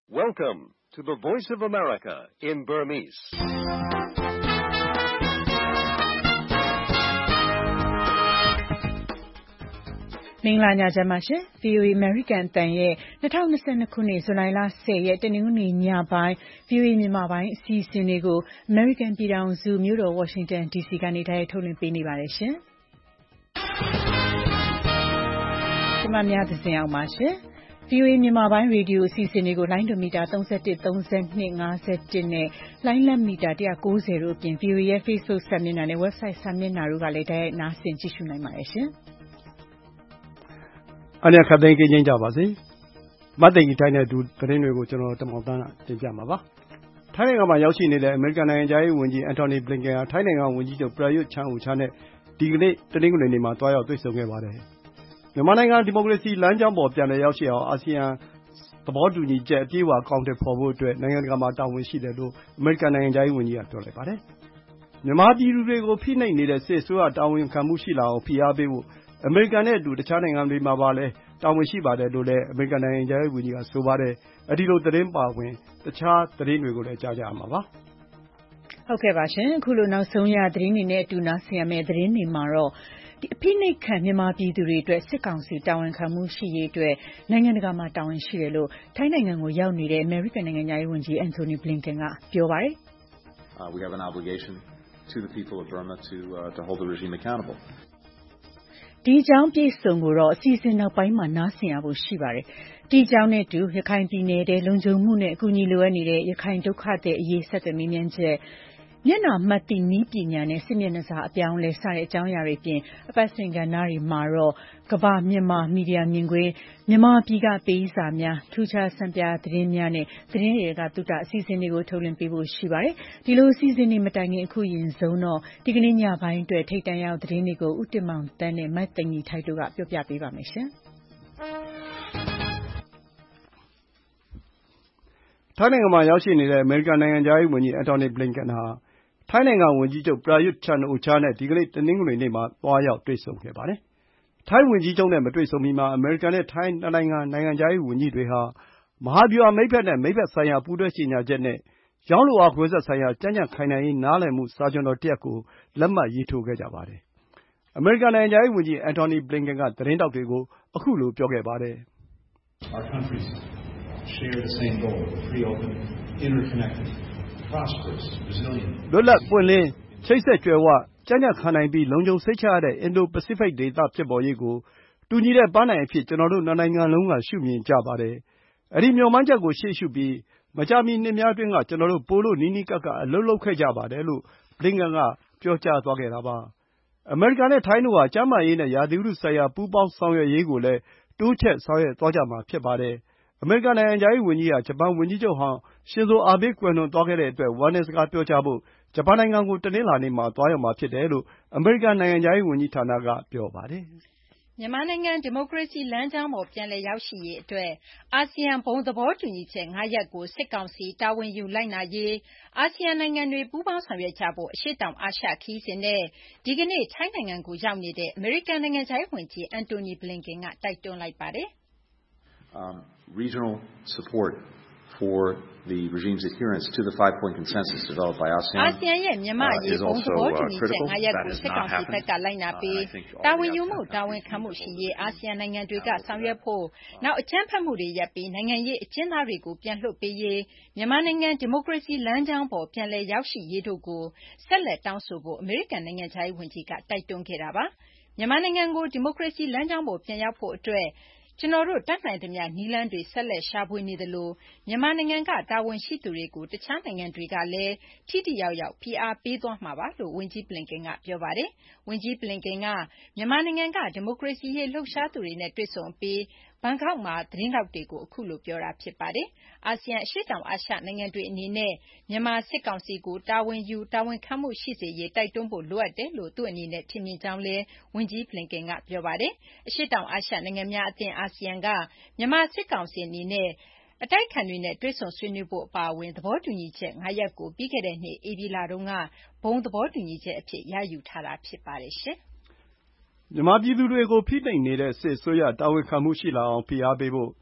Welcome to the Voice of America in Burmese. ။မင်္ဂလာညချမ်းပါရှင်။ VOA American အသံရဲ့2022ခုနှစ်ဇူလိုင်လ10ရက်တနင်္ဂနွေညပိုင်း VOA မြန်မာပိုင်းအစီအစဉ်တွေကို American ပြည်ထောင်စုမြို့တော် Washington DC ကနေတိုက်ရိုက်ထုတ်လွှင့်ပေးနေပါတယ်ရှင်။ကျွန်မများသဇင်အောင်ပါရှင်။ VOA မြန်မာပိုင်းရေဒီယိုအစီအစဉ်တွေကိုလိုင်းဒိုမီတာ31 32 51နဲ့လိုင်းလတ်မီတာ190တို့အပြင် VOA ရဲ့ Facebook စာမျက်နှာနဲ့ Website စာမျက်နှာတို့ကလည်းတိုက်ရိုက်နားဆင်ကြည့်ရှုနိုင်ပါတယ်ရှင်။အားရခတ်သိမ်းကြပါစေ။မတ်သိန်ကြီးတိုင်းတဲ့သူသတင်းတွေကိုကျွန်တော်တမောင်တန်းတင်ပြမှာပါ။ထိုင်းနိုင်ငံမှာရောက်ရှိနေတဲ့အမေရိကန်နိုင်ငံသားရေးဝန်ကြီးအန်တိုနီဘလင်ကန်ဟာထိုင်းနိုင်ငံဝန်ကြီးချုပ်ပရာယွတ်ချန်အိုချာနဲ့ဒီကနေ့တနင်္ဂနွေနေ့မှာတွားရောက်တွေ့ဆုံခဲ့ပါတယ်။မြန်မာနိုင်ငံဒီမိုကရေစီလမ်းကြောင်းပေါ်ပြန်လည်ရောက်ရှိအောင်အာဆီယံသဘောတူညီချက်အပြည့်အဝအကောင်အထည်ဖော်ဖို့အတွက်နိုင်ငံတကာမှာတာဝန်ရှိတယ်လို့အမေရိကန်နိုင်ငံသားရေးဝန်ကြီးကပြောလိုက်ပါတယ်။မြန်မာပြည်သူတွေကိုဖိနှိပ်နေတဲ့စစ်အစိုးရတာဝန်ခံမှုရှိလာအောင်ဖိအားပေးဖို့အမေရိကန်နဲ့အတူတခြားနိုင်ငံတွေမှာပါလဲတာဝန်ရှိပါတယ်လို့လည်းအမေရိကန်နိုင်ငံသားရေးဝန်ကြီးကဆိုပါတယ်။အဲဒီလိုသတင်းပါဝင်တခြားသတင်းတွေကိုလည်းကြားကြရမှာပါ။ဟုတ်ကဲ့ပါရှင်။အခုလိုနောက်ဆုံးရသတင်းတွေနဲ့အတူနားဆင်ရမယ့်သတင်းတွေမှာတော့အဖိနှိပ်ခံမြန်မာပြည်သူတွေအတွက်စစ်ကောင်စီတာဝန်ခံမှုရှိရေးအတွက်နိုင်ငံတကာမှာတာဝန်ရှိတယ်လို့ထိုင်းနိုင်ငံကိုရောက်နေတဲ့အမေရိကန်နိုင်ငံသားရေးဝန်ကြီးအန်တိုနီဘလင်ကန်ကပြောပါတယ်။ We have an obligation to the people of Burma to hold the regime accountable. ဒီအကြောင်းပြည့်စုံကိုတော့အစီအစဉ်နောက်ပိုင်းမှာနားဆင်ရဖို့ရှိပါတယ်။ဒီအကြောင်းနဲ့အတူရခိုင်ပြည်နယ်ထဲလုံခြုံမှုနဲ့အကူအညီလိုအပ်နေတဲ့ရခိုင်ဒုက္ခသည်အရေးဆက်သွယ်မေးမြန်းချက်မျက်နှာမှတ်သိနည်းပညာနဲ့စစ်မျက်နှာစာအပြောင်းလဲစတဲ့အကြောင်းအရာတွေပြင်အပတ်စဉ်ကဏ္ဍတွေမှာတော့ကမ္ဘာမြန်မာမီဒီယာမြင်ကွင်းမြန်မာပြည်ကပေးစာများထူးခြားစံပြသတင်းများနဲ့သတင်းတွေကတူတာအစီအစဉ်တွေကိုထုတ်လွှင့်ပေးဖို့ရှိပါတယ်။ဒီလိုအစီအစဉ်တွေမတိုင်ခင်အခုရင်ဆုံးတော့ဒီကနေ့ညပိုင်းအတွက်ထိတ်တန့်ရောက်သတင်းတွေကိုဦးတင်မောင်တန်းနဲ့မတ်သိန်ကြီးထိုက်တို့ကပြောပြပေးပါမယ်ရှင်။ထိုင်းနိုင်ငံမှာရောက်ရှိနေတဲ့အမေရိကန်နိုင်ငံသားရေးဝန်ကြီးအန်တိုနီဘလင်ကန်ဟာထိုင်းနိုင်ငံဝန်ကြီးချုပ်ပရာယွတ်ချန်အိုချာနဲ့ဒီကနေ့တနင်္ဂနွေနေ့မှာတွားရောက်တွေ့ဆုံခဲ့ပါတယ်။ထိုင်းဝန်ကြီးချုပ်နဲ့မတွေ့ဆုံမီမှာအမေရိကန်နဲ့ထိုင်းနှစ်နိုင်ငံနိုင်ငံခြားရေးဝန်ကြီးတွေဟာမဟာဗျူဟာမိတ်ဖက်နဲ့မိတ်ဖက်ဆိုင်ရာပူးတွဲကြေညာချက်နဲ့ရောင်းလိုအားကွယ်ဆက်ဆိုင်ရာကြံ့ကြံ့ခိုင်နှံရေးနားလည်မှုစာချွန်တော်တစ်ရပ်ကိုလက်မှတ်ရေးထိုးခဲ့ကြပါတယ်။အမေရိကန်နိုင်ငံခြားရေးဝန်ကြီးအန်တိုနီဘလင်ကန်ကသတင်းထောက်တွေကိုအခုလိုပြောခဲ့ပါတယ်။ share the same goal free open interconnected prosperous resilient လွတ်လပ်ပွင့်လင်းချိတ်ဆက်ကြွယ်ဝကြံ့ကြံ့ခံနိုင်ပြီးလုံခြုံစိတ်ချရတဲ့အင်ဒိုပစိဖိတ်ဒေသဖြစ်ပေါ်ရေးကိုတူညီတဲ့ပန်းတိုင်အဖြစ်ကျွန်တော်တို့နှစ်နိုင်ငံလုံးကရှုမြင်ကြပါတယ်။အဲဒီမျှော်မှန်းချက်ကိုရှေ့ရှုပြီးမကြာမီနှစ်များအတွင်းကကျွန်တော်တို့ပိုလို့နီးနီးကပ်ကပ်အလုပ်လုပ်ခဲ့ကြပါတယ်လို့ဘလင်ကန်ကပြောကြားသွားခဲ့တာပါ။အမေရိကန်နဲ့ထိုင်းတို့ဟာကျန်းမာရေးနဲ့ရာသီဥတုဆိုင်ရာပူးပေါင်းဆောင်ရွက်ရေးကိုလည်းတိုးချဲ့ဆောင်ရွက်သွားကြမှာဖြစ်ပါတယ်။အမေရိကန်နိုင်ငံခြားရေးဝန်ကြီးဟာဂျပန်ဝန်ကြီးချုပ်ဟောင်းရှင်ဇိုအာဘေးကွယ်လွန်သွားခဲ့တဲ့အတွက်ဝမ်းနည်းစကားပြောကြားဖို့ဂျပန်နိုင်ငံကိုတနင်္လာနေ့မှာသွားရောက်မှာဖြစ်တယ်လို့အမေရိကန်နိုင်ငံခြားရေးဝန်ကြီးဌာနကပြောပါတယ်။မြန်မာနိုင်ငံဒီမိုကရေစီလမ်းကြောင်းပေါ်ပြန်လည်ရောက်ရှိရေးအတွက်အာဆီယံဘုံသဘောတူညီချက်5ရပ်ကိုစစ်ကောင်စီတာဝန်ယူလိုက်နာရေးအာဆီယံနိုင်ငံတွေပူးပေါင်းဆောင်ရွက်ကြဖို့အရှေ့တောင်အာရှခရီးစဉ်နဲ့ဒီကနေ့ထိုင်းနိုင်ငံကိုရောက်နေတဲ့အမေရိကန်နိုင်ငံခြားရေးဝန်ကြီးအန်တိုနီဘလင်ကန်ကတိုက်တွန်းလိုက်ပါတယ်။ regional support for the regime's adherence to the 5-point consensus developed by ASEAN အာဆီယံရဲ့မြန်မာအရေးဘုံသဘောတူညီချက်5ရပ်ကိုစစ်ကောင်စီဘက်ကလိုက်နာပြီးတာဝန်ယူမှုတာဝန်ခံမှုရှိရေးအာဆီယံနိုင်ငံတွေကဆောင်ရွက်ဖို့နောက်အကြမ်းဖက်မှုတွေရပ်ပြီးနိုင်ငံရေးအကျဉ်းသားတွေကိုပြန်လွှတ်ပေးရေးမြန်မာနိုင်ငံဒီမိုကရေစီလမ်းကြောင်းပေါ်ပြန်လည်ရောက်ရှိရေးတို့ကိုဆက်လက်တောင်းဆိုဖို့အမေရိကန်နိုင်ငံခြားရေးဝန်ကြီးကတိုက်တွန်းခဲ့တာပါမြန်မာနိုင်ငံကိုဒီမိုကရေစီလမ်းကြောင်းပေါ်ပြန်ရောက်ဖို့အတွက်ကျွန်တော်တို့တတ်နိုင်သမျှနည်းလမ်းတွေဆက်လက်ရှာဖွေနေသလိုမြန်မာနိုင်ငံကတာဝန်ရှိသူတွေကိုတခြားနိုင်ငံတွေကလည်းထိထိရောက်ရောက်ဖိအားပေးသွားမှာပါလို့ဝန်ကြီးဘလင်ကန်ကပြောပါတယ်။ဝန်ကြီးဘလင်ကန်ကမြန်မာနိုင်ငံကဒီမိုကရေစီရေးလှုပ်ရှားသူတွေနဲ့တွေ့ဆုံပြီးဘန်ကောက်မှာသတင်းထောက်တွေကိုအခုလိုပြောတာဖြစ်ပါတယ်။အာဆီယံအရှေ့တောင်အာရှနိုင်ငံတွေအနေနဲ့မြန်မာစစ်ကောင်စီကိုတာဝန်ယူတာဝန်ခံမှုရှိစေရေးတိုက်တွန်းဖို့လိုအပ်တယ်လို့သူ့အနေနဲ့ထင်မြင်ကြောင်းလည်းဝန်ကြီးဘလင်ကန်ကပြောပါတယ်။အရှေ့တောင်အာရှနိုင်ငံများအသင်းအာဆီယံကမြန်မာစစ်ကောင်စီအနေနဲ့အတိုက်အခံတွေနဲ့တွေ့ဆုံဆွေးနွေးဖို့အပါအဝင်သဘောတူညီချက်5ရပ်ကိုပြီးခဲ့တဲ့နှစ်ဧပြီလတုန်းကဘုံသဘောတူညီချက်အဖြစ်ရယူထားတာဖြစ်ပါတယ်ရှင်။မြန်မာပြည်သူတွေကိုဖိနှိပ်နေတဲ့စစ်အစိုးရတာဝန်ခံမှုရှိလာအောင်ဖိအားပေးဖို့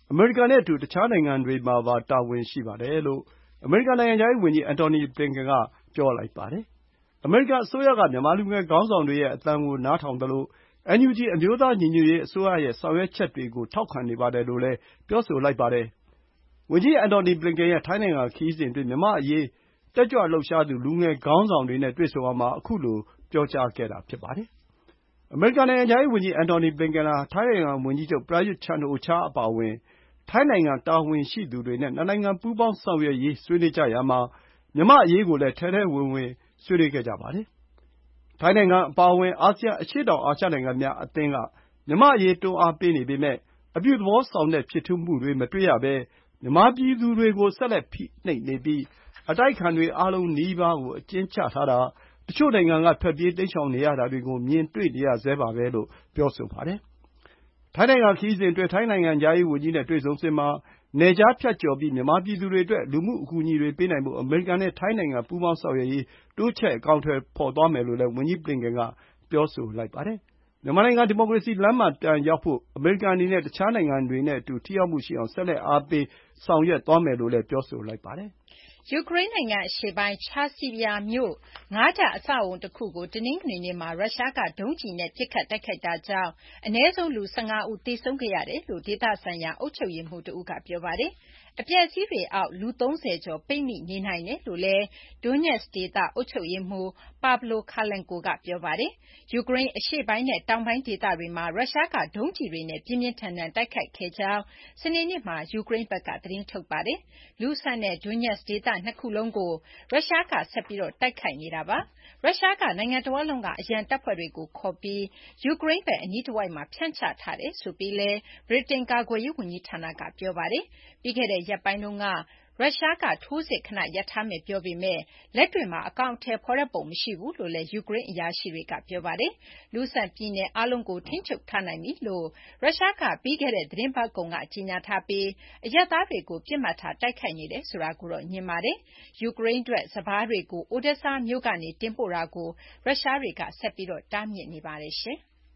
အမေရိကန်နဲ့အတူတခြားနိုင်ငံတွေမှာပါတာဝန်ရှိပါတယ်လို့အမေရိကန်နိုင်ငံခြားရေးဝန်ကြီး Antony Blinken ကပြောလိုက်ပါတယ်။အမေရိကန်အစိုးရကမြန်မာလူငယ်ခေါင်းဆောင်တွေရဲ့အသံကိုနားထောင်သလို NUG အမျိုးသားညီညွတ်ရေးအစိုးရရဲ့ဆောင်ရွက်ချက်တွေကိုထောက်ခံနေပါတယ်လို့လည်းပြောဆိုလိုက်ပါတယ်။ဝန်ကြီး Antony Blinken ရဲ့ထိုင်းနိုင်ငံခရီးစဉ်အတွင်းမြန်မာ့အရေးတက်ကြွလှုပ်ရှားသူလူငယ်ခေါင်းဆောင်တွေနဲ့တွေ့ဆုံရာမှာခုလိုပြောကြားခဲ့တာဖြစ်ပါတယ်။အမေရိကန်နိုင်ငံခြားရေးဝန်ကြီး Antony Blinken ဟာထိုင်းနိုင်ငံဝန်ကြီးချုပ် Prayut Chan-o-cha အပါအဝင်ထိုင်းနိုင်ငံတာဝန်ရှိသူတွေနဲ့နှစ်နိုင်ငံပူးပေါင်းဆောင်ရွက်ရေးဆွေးနွေးကြရာမှာမြန်မာ့အရေးကိုလည်းထဲထဲဝင်ဝင်ဆွေးနွေးခဲ့ကြပါတယ်။ထိုင်းနိုင်ငံအပါအဝင်အာဆီယံအရှေ့တောင်အာရှနိုင်ငံများအသင်းကမြန်မာ့အရေးတွန်းအားပေးနေပေမဲ့အပြုသဘောဆောင်တဲ့ဖြစ်ထွန်းမှုတွေမတွေ့ရဘဲမြန်မာပြည်သူတွေကိုဆက်လက်ဖိနှိပ်နေပြီးအတိုက်အခံတွေအားလုံးနီးပါးကိုအကျဉ်းချထားတာတချို့နိုင်ငံကထွက်ပြေးတိမ်းရှောင်နေရတာတွေကိုမြင်တွေ့နေရဆဲပါပဲလို့ပြောဆိုပါတယ်။ထိုင်းနိုင်ငံခရီးစဉ်အတွင်းထိုင်းနိုင်ငံခြားရေးဝန်ကြီးနဲ့တွေ့ဆုံစဉ်မှာနယ်ခြားဖြတ်ကျော်ပြီးမြန်မာပြည်သူတွေအတွက်လူမှုအကူအညီတွေပေးနိုင်ဖို့အမေရိကန်နဲ့ထိုင်းနိုင်ငံပူးပေါင်းဆောင်ရွက်ရေးတိုးချဲ့အကောင်အထည်ဖော်သွားမယ်လို့လည်းဝန်ကြီး Blinken ကပြောဆိုလိုက်ပါတယ်။မြန်မာနိုင်ငံဒီမိုကရေစီလမ်းမှန်ပြန်ရောက်ဖို့အမေရိကန်အနေနဲ့တခြားနိုင်ငံတွေနဲ့အတူထိရောက်မှုရှိအောင်ဆက်လက်အားပေးဆောင်ရွက်သွားမယ်လို့လည်းပြောဆိုလိုက်ပါတယ်။ယူကရိန်းနိုင်ငံအရှေ့ပိုင်း Chasiv-Yar မြို့5 ထပ်အဆောက်အအုံတခုကိုတနင်္ဂနွေနေ့မှာရုရှားကဒုံးကျည်နဲ့ပစ်ခတ်တိုက်ခိုက်တာကြောင့်အနည်းဆုံးလူ15ဦးသေဆုံးခဲ့ရတယ်လို့ဒေသဆိုင်ရာအုပ်ချုပ်ရေးမှူးတဦးကပြောပါတယ်။အပျက်အစီးတွေအောက်လူ30ကျော်ပိတ်မိနေနိုင်တယ်လို့လည်း Donetsk ဒေသအုပ်ချုပ်ရေးမှူး Pavlo Kyrylenko ကပြောပါတယ်။ယူကရိန်းအရှေ့ပိုင်းနဲ့တောင်ပိုင်းဒေသတွေမှာရုရှားကဒုံးကျည်တွေနဲ့ပြင်းပြင်းထန်ထန်တိုက်ခိုက်ခဲ့ကြောင်းစနေနေ့မှာယူကရိန်းဘက်ကသတင်းထုတ်ပါတယ်။လူဆန်နဲ့ Donetsk ဒေသနှစ်ခုလုံးကိုရုရှားကဆက်ပြီးတိုက်ခိုက်နေတာပါ။ရုရှားကနိုင်ငံတဝက်လုံးကအရန်တပ်ဖွဲ့တွေကိုခေါ်ပြီးယူကရိန်းဘက်အနီးတဝိုက်မှာဖြန့်ချထားတယ်ဆိုပြီးလည်းဗြိတိန်ကာကွယ်ရေးဝန်ကြီးဌာနကပြောပါတယ်။ပြီးခဲ့တဲ့ရက်ပိုင်းတုန်းကရုရှားကထိုးစစ်ခဏရပ်ထားမယ်ပြောပေမဲ့လက်တွေ့မှာအကောင်အထည်ဖော်တဲ့ပုံမရှိဘူးလို့လည်းယူကရိန်းအရာရှိတွေကပြောပါတယ်။လူဆန်ပြည်နယ်အားလုံးကိုထိန်းချုပ်ထားနိုင်ပြီလို့ရုရှားကပြီးခဲ့တဲ့သတင်းပတ်ကုန်ကကြေညာထားပြီးအရပ်သားတွေကိုပြစ်မှတ်ထားတိုက်ခိုက်နေတယ်ဆိုတာကိုတော့ညင်ပါတယ်။ယူကရိန်းအတွက်စပါးတွေကိုအိုဒက်ဆာမြို့ကနေတင်ပို့တာကိုရုရှားတွေကဆက်ပြီးတားမြစ်နေပါတယ်။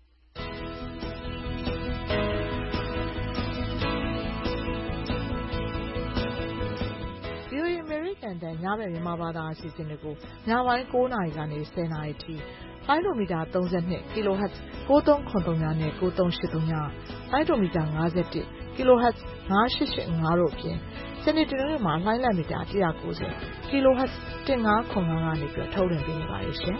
ညဘက်မြန်မာဘာသာအစီအစဉ်တွေကိုညပိုင်း9:00 နာရီကနေ10:00 နာရီထိလိုင်းဒိုမီတာ32 kHz 9373နဲ့9383 လိုင်းဒိုမီတာ51 kHz 9885တို့အပြင်စနေတနင်္ဂနွေမှာလိုင်းလံမီတာ190 kHz 1505ကနေထုတ်လွှင့်ပေးနေပါတယ်ရှင်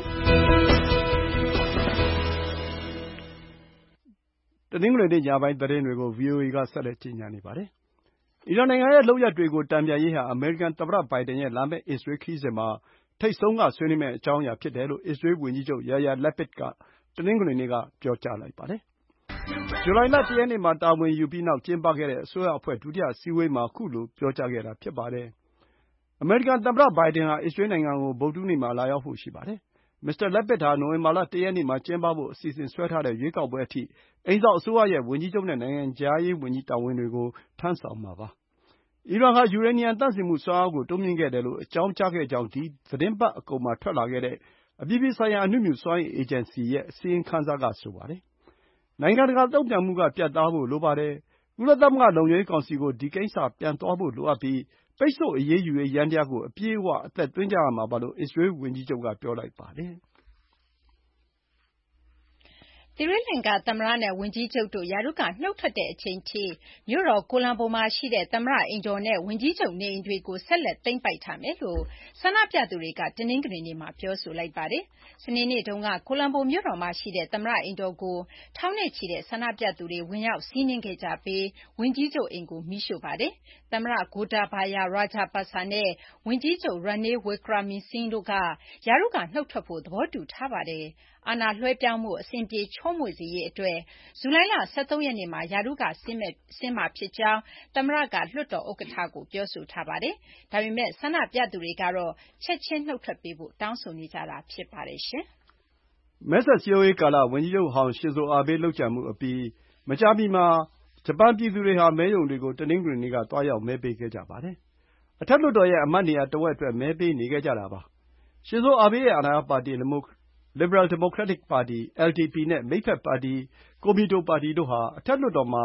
။တနင်္ဂနွေနေ့ညပိုင်းသတင်းတွေကို VOA ကဆက်လက်ကြီးညာနေပါတယ်။အီရန်နိုင်ငံရဲ့လုပ်ရပ်တွေကိုတန်ပြန်ရေးဟာအမေရိကန်သမ္မတဘိုင်ဒန်ရဲ့လာမယ့်အစ္စရေးခရီးစဉ်မှာထိပ်ဆုံးကဆွေးနွေးမယ့်အကြောင်းအရာဖြစ်တယ်လို့အစ္စရေးဝန်ကြီးချုပ် Yair Lapid ကတနင်္ဂနွေနေ့ကပြောကြားလိုက်ပါတယ်။ဇူလိုင်လ 1 ရက်နေ့မှာတာဝန်ယူပြီးနောက်ကျင်းပခဲ့တဲ့အစိုးရအဖွဲ့ဒုတိယအစည်းအဝေးမှာခုလိုပြောကြားခဲ့တာဖြစ်ပါတယ်။အမေရိကန်သမ္မတဘိုင်ဒန်ဟာအစ္စရေးနိုင်ငံကိုဗုဒ္ဓဟူးနေ့မှာလာရောက်ဖို့ရှိပါတယ်။မစ္စတာ Lapid ဟာနိုဝင်ဘာလ 1 ရက်နေ့မှာကျင်းပဖို့အစီအစဉ်ဆွဲထားတဲ့ရွေးကောက်ပွဲအထိအိမ်စောင့်အစိုးရရဲ့ဝန်ကြီးချုပ်နဲ့နိုင်ငံခြားရေးဝန်ကြီးတာဝန်တွေကိုထမ်းဆောင်မှာပါ။အီရန်ဟာယူရေနီယံသန့်စင်မှုစွမ်းအားကိုတိုးမြှင့်ခဲ့တယ်လို့အကြောင်းကြားခဲ့ကြောင်းဒီသီတင်းပတ်အကုန်မှာထွက်လာခဲ့တဲ့အပြည်ပြည်ဆိုင်ရာအနုမြူစွမ်းအင်အေဂျင်စီရဲ့အစီရင်ခံစာကဆိုပါတယ်။နိုင်ငံတကာတုံ့ပြန်မှုကပြတ်သားဖို့လိုပါတယ်။ကုလသမဂ္ဂလုံခြုံရေးကောင်စီကိုဒီကိစ္စပြန်သွားဖို့လိုအပ်ပြီးပိတ်ဆို့အရေးယူရေးယန္တရားကိုအပြည့်အဝအသက်သွင်းကြရမှာပါလို့အစ္စရေးဝန်ကြီးချုပ်ကပြောလိုက်ပါတယ်။သီရိလင်္ကာသမ္မတနဲ့ဝန်ကြီးချုပ်တို့ရာထူးကနှုတ်ထွက်တဲ့အချိန်ထိမြို့တော်ကိုလံဘိုမှာရှိတဲ့သမ္မတအိမ်တော်နဲ့ဝန်ကြီးချုပ်နေအိမ်တွေကိုဆက်လက်သိမ်းပိုက်ထားမယ်လို့ဆန္ဒပြသူတွေကတနင်္ဂနွေနေ့မှာပြောဆိုလိုက်ပါတယ်။စနေနေ့တုန်းကကိုလံဘိုမြို့တော်မှာရှိတဲ့သမ္မတအိမ်တော်ကိုထောင်နဲ့ချီတဲ့ဆန္ဒပြသူတွေဝင်ရောက်စီးနင်းခဲ့ကြပြီးဝန်ကြီးချုပ်အိမ်ကိုမီးရှို့ပါတယ်။သမ္မတ Gotabaya Rajapaksa နဲ့ဝန်ကြီးချုပ် Ranil Wickremesinghe တို့ကရာထူးကနှုတ်ထွက်ဖို့သဘောတူထားပါတယ်။အာဏာလွှဲပြောင်းမှုအဆင်ပြေချောမွေ့စေရေးအတွက်ဇူလိုင်လ13 ရက်နေ့မှာရာထူးကဆင်းမှာဖြစ်ကြောင်းသမ္မတကလွှတ်တော်ဥက္ကဋ္ဌကိုပြောဆိုထားပါတယ်။ဒါပေမဲ့ဆန္ဒပြသူတွေကတော့ချက်ချင်းနှုတ်ထွက်ပေးဖို့တောင်းဆိုနေကြတာဖြစ်ပါတယ်။မဲဆက်စည်းရုံးရေးကာလဝန်ကြီးချုပ်ဟောင်းရှင်ဇိုအာဘေးလုပ်ကြံမှုအပြီးမကြာမီမှာဂျပန်ပြည်သူတွေဟာမဲရုံတွေကိုတနင်္ဂနွေနေ့ကသွားရောက်မဲပေးခဲ့ကြပါတယ်။အထက်လွှတ်တော်ရဲ့အမတ်နေရာတဝက်အတွက်မဲပေးနေခဲ့ကြတာပါ။ရှင်ဇိုအာဘေးရဲ့အာဏာရပါတီ Liberal Democratic Party (LDP) နဲ့မိတ်ဖက်ပါတီ Komeito ပါတီတို့ဟာအထက်လွှတ်တော်မှာ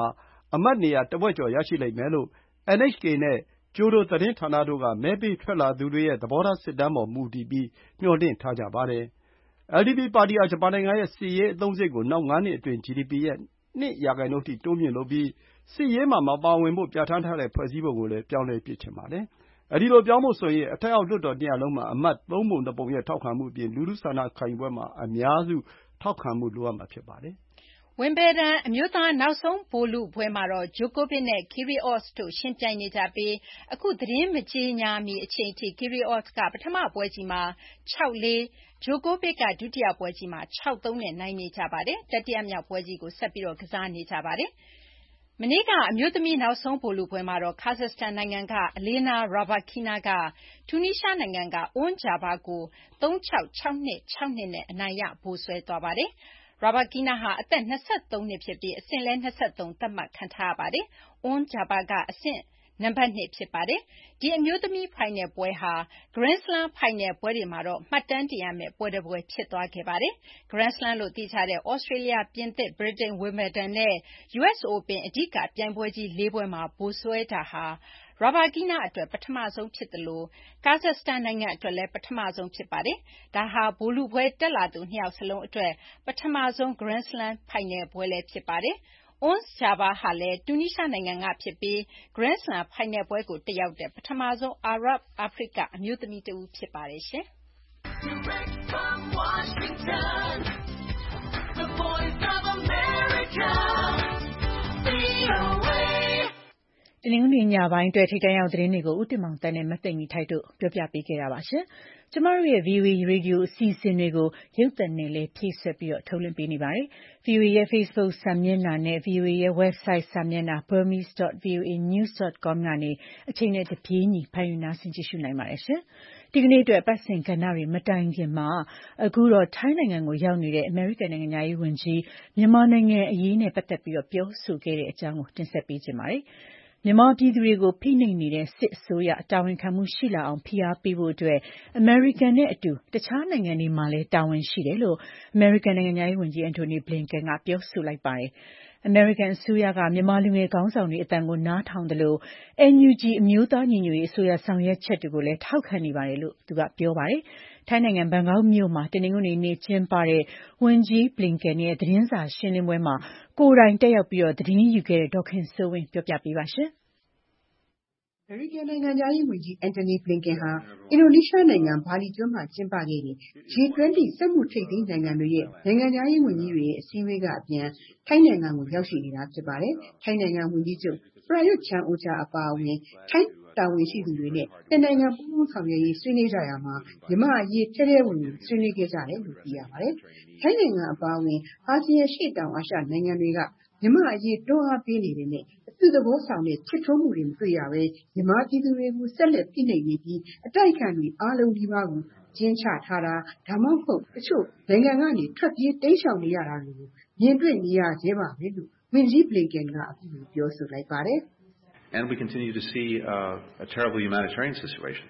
အမတ်နေရာတဝက်ကျော်ရရှိလိမ့်မယ်လို့ NHK နဲ့ ကျိုဒိုသတင်းဌာနတို့က မဲပေးထွက်လာသူတွေရဲ့ သဘောထားစစ်တမ်းပေါ်မူတည်ပြီး မျှော်လင့်ထားကြပါတယ်။ LDP ပါတီဟာ ဂျပန်နိုင်ငံရဲ့စစ်ရေးအသုံးစရိတ်ကို နောက် 5 နှစ်အတွင်း GDP ရဲ့ 2% အထိ တိုးမြှင့်လိုပြီး စစ်ရေးမှာမပါဝင်ဖို့ ပြဌာန်းထားတဲ့ဖွဲ့စည်းပုံကိုလည်း ပြောင်းလဲပစ်ချင်ပါတယ်။ အဲဒီလိုပြောင်းဖို့ဆိုရင် အထက်အောက်လွှတ်တော်နှစ်ရပ်လုံးမှာ အမတ် 3 ပုံ 2 ပုံရဲ့ထောက်ခံမှုအပြင် လူထုဆန္ဒခံယူပွဲမှာ အများစုထောက်ခံမှုလိုအပ်မှာဖြစ်ပါတယ်။ဝင်ဘယ်ဒန်အမျိုးသားနောက်ဆုံးဗိုလ်လုပွဲမှာတော့ ဂျိုကိုဗစ်နဲ့ Kyrgios တို့ယှဉ်ပြိုင်နေကြပြီး အခုသတင်းမကြေညာမီအချိန်ထိ Kyrgios က ပထမပွဲကြီးမှာ 6-4၊ ဂျိုကိုဗစ်က ဒုတိယပွဲကြီးမှာ 6-3 နဲ့ နိုင်နေကြပါတယ်။ တတိယမြောက်ပွဲကြီးကို ဆက်ပြီးကစားနေကြပါတယ်။ မနေ့က အမျိုးသမီးနောက်ဆုံးဗိုလ်လုပွဲမှာတော့ ကာဇက်စတန်နိုင်ငံက Elena Rybakina က တူနီးရှားနိုင်ငံက Ons Jabeur ကို 3-6၊ 6-2၊ 6-2 နဲ့ အနိုင်ရဗိုလ်စွဲသွားပါတယ်။ Rybakina ဟာ အသက် ၂၃ နှစ်ဖြစ်ပြီး အဆင့်လည်း ၂၃ သတ်မှတ်ခံထားရပါတယ်။ Ons Jabeur က အဆင့်နံပါတ် 2 ဖြစ်ပါတယ်။ ဒီအမျိုးသမီးဖိုင်နယ်ပွဲဟာ Grand Slam ဖိုင်နယ်ပွဲတွေမှာတော့ မှတ်တမ်းတင်ရမယ့်ပွဲတပွဲဖြစ်သွားခဲ့ပါတယ်။ Grand Slam လို့သိကြတဲ့ သြစတြေးလျ၊ ပြင်သစ်၊ ဗြိတိန် Wimbledon နဲ့ US Open အဓိကပြိုင်ပွဲကြီး 4 ပွဲမှာ ဗိုလ်စွဲတာဟာ Rybakina အတွက် ပထမဆုံးဖြစ်သလို ကာဇက်စတန်နိုင်ငံအတွက်လည်း ပထမဆုံးဖြစ်ပါတယ်။ ဒါဟာ ဗိုလ်လုပွဲတက်လာသူ 2 ယောက်စလုံးအတွက် ပထမဆုံး Grand Slam ဖိုင်နယ်ပွဲလည်းဖြစ်ပါတယ်။ Ons Jabeur ဟာလည်း တူနီးရှားနိုင်ငံကဖြစ်ပြီး Grand Slam ဖိုင်နယ်ပွဲကိုတက်ရောက်တဲ့ ပထမဆုံး အာရပ်-အာဖရိက အမျိုးသမီးတဦးဖြစ်ပါတယ်။ Direct from Washington, the voice of America, VOA. တနင်္ဂနွေညပိုင်းအတွက်ထိပ်တန်းရောက်သတင်းတွေကို ဦးတင်မောင်သန်းနဲ့မသိင်္ဂီထိုက်တို့ပြောပြပေးခဲ့တာပါ။ ကျမတို့ရဲ့ VOA ရေဒီယိုအစီအစဉ်တွေကို ရုပ်သံနဲ့လည်းဖြည့်စွက်ပြီးထုတ်လွှင့်ပေးနေပါတယ်။ VOA ရဲ့ Facebook စာမျက်နှာနဲ့ VOA ရဲ့ Website စာမျက်နှာ burmese.voanews.com ကနေ အချိန်နဲ့တပြေးညီဖမ်းယူနားဆင်ကြည့်ရှုနိုင်ပါတယ်။ ဒီကနေ့အတွက်အပတ်စဉ်ကဏ္ဍတွေမတိုင်ခင်မှာ အခုတော့ ထိုင်းနိုင်ငံကိုရောက်နေတဲ့ အမေရိကန်နိုင်ငံခြားရေးဝန်ကြီးမြန်မာနိုင်ငံအရေးနဲ့ပတ်သက်ပြီးပြောဆိုခဲ့တဲ့အကြောင်းကိုတင်ဆက်ပေးချင်ပါတယ်။ မြန်မာပြည်သူတွေကိုဖိနှိပ်နေတဲ့စစ်အစိုးရတာဝန်ခံမှုရှိလာအောင်ဖိအားပေးဖို့အတွက် အမေရိကန်နဲ့အတူတခြားနိုင်ငံတွေမှာလည်းတာဝန်ရှိတယ်လို့ အမေရိကန်နိုင်ငံခြားရေးဝန်ကြီး Antony Blinken ကပြောဆိုလိုက်ပါတယ်။ အမေရိကန်အစိုးရကမြန်မာလူငယ်ခေါင်းဆောင်တွေအသံကိုနားထောင်သလို NUG အမျိုးသားညီညွတ်ရေးအစိုးရဆောင်ရွက်ချက်တွေကိုလည်းထောက်ခံနေပါတယ်လို့သူကပြောပါတယ်။ ထိုင်းနိုင်ငံဘန်ကောက်မြို့မှာတနင်္ဂနွေနေ့ကျင်းပတဲ့ဝန်ကြီး Blinken ရဲ့သတင်းစာရှင်းလင်းပွဲမှာကိုယ်တိုင်တက်ရောက်သတင်းယူခဲ့တဲ့ဒေါ်ခင်စိုးဝင်းကပြောပြပေးပါမယ်။အမေရိကန်နိုင်ငံခြားရေးဝန်ကြီး Antony Blinken ဟာ အင်ဒိုနီးရှားနိုင်ငံဘာလီကျွန်းမှာကျင်းပခဲ့တဲ့ G20 စက်မှုထိပ်သီးနိုင်ငံတွေရဲ့နိုင်ငံခြားရေးဝန်ကြီးတွေရဲ့အစည်းအဝေးကအပြန်ထိုင်းနိုင်ငံကိုရောက်ရှိနေတာဖြစ်ပါတယ်။ ထိုင်းနိုင်ငံဝန်ကြီးချုပ် Prayut Chan-o-cha အပါအဝင်ထိုင်းတာဝန်ရှိသူတွေနဲ့နှစ်နိုင်ငံပူးပေါင်းဆောင်ရွက်ရေးဆွေးနွေးကြရာမှာမြန်မာ့အရေးထဲထဲဝင်ဝင်ဆွေးနွေးခဲ့ကြတယ်လို့သိရပါတယ်။ ထိုင်းနိုင်ငံအပါအဝင်အာဆီယံရှေ့တောင်အာရှနိုင်ငံတွေကမြန်မာ့အရေးတွန်းအားပေးနေပေမဲ့အပြုသဘောဆောင်တဲ့ဖြစ်ထွန်းမှုတွေမတွေ့ရဘဲမြန်မာပြည်သူတွေကိုဆက်လက်ဖိနှိပ်နေပြီးအတိုက်အခံတွေအားလုံးဒီပါကိုအကျဉ်းချထားတာဒါမှမဟုတ်တချို့နိုင်ငံကနေထွက်ပြေးတိမ်းရှောင်နေရတာတွေကိုမြင်တွေ့နေရဆဲပါပဲလို့ဝန်ကြီး Blinken ကအခုလိုပြောဆိုလိုက်ပါတယ်။ And we continue to see a terrible humanitarian situation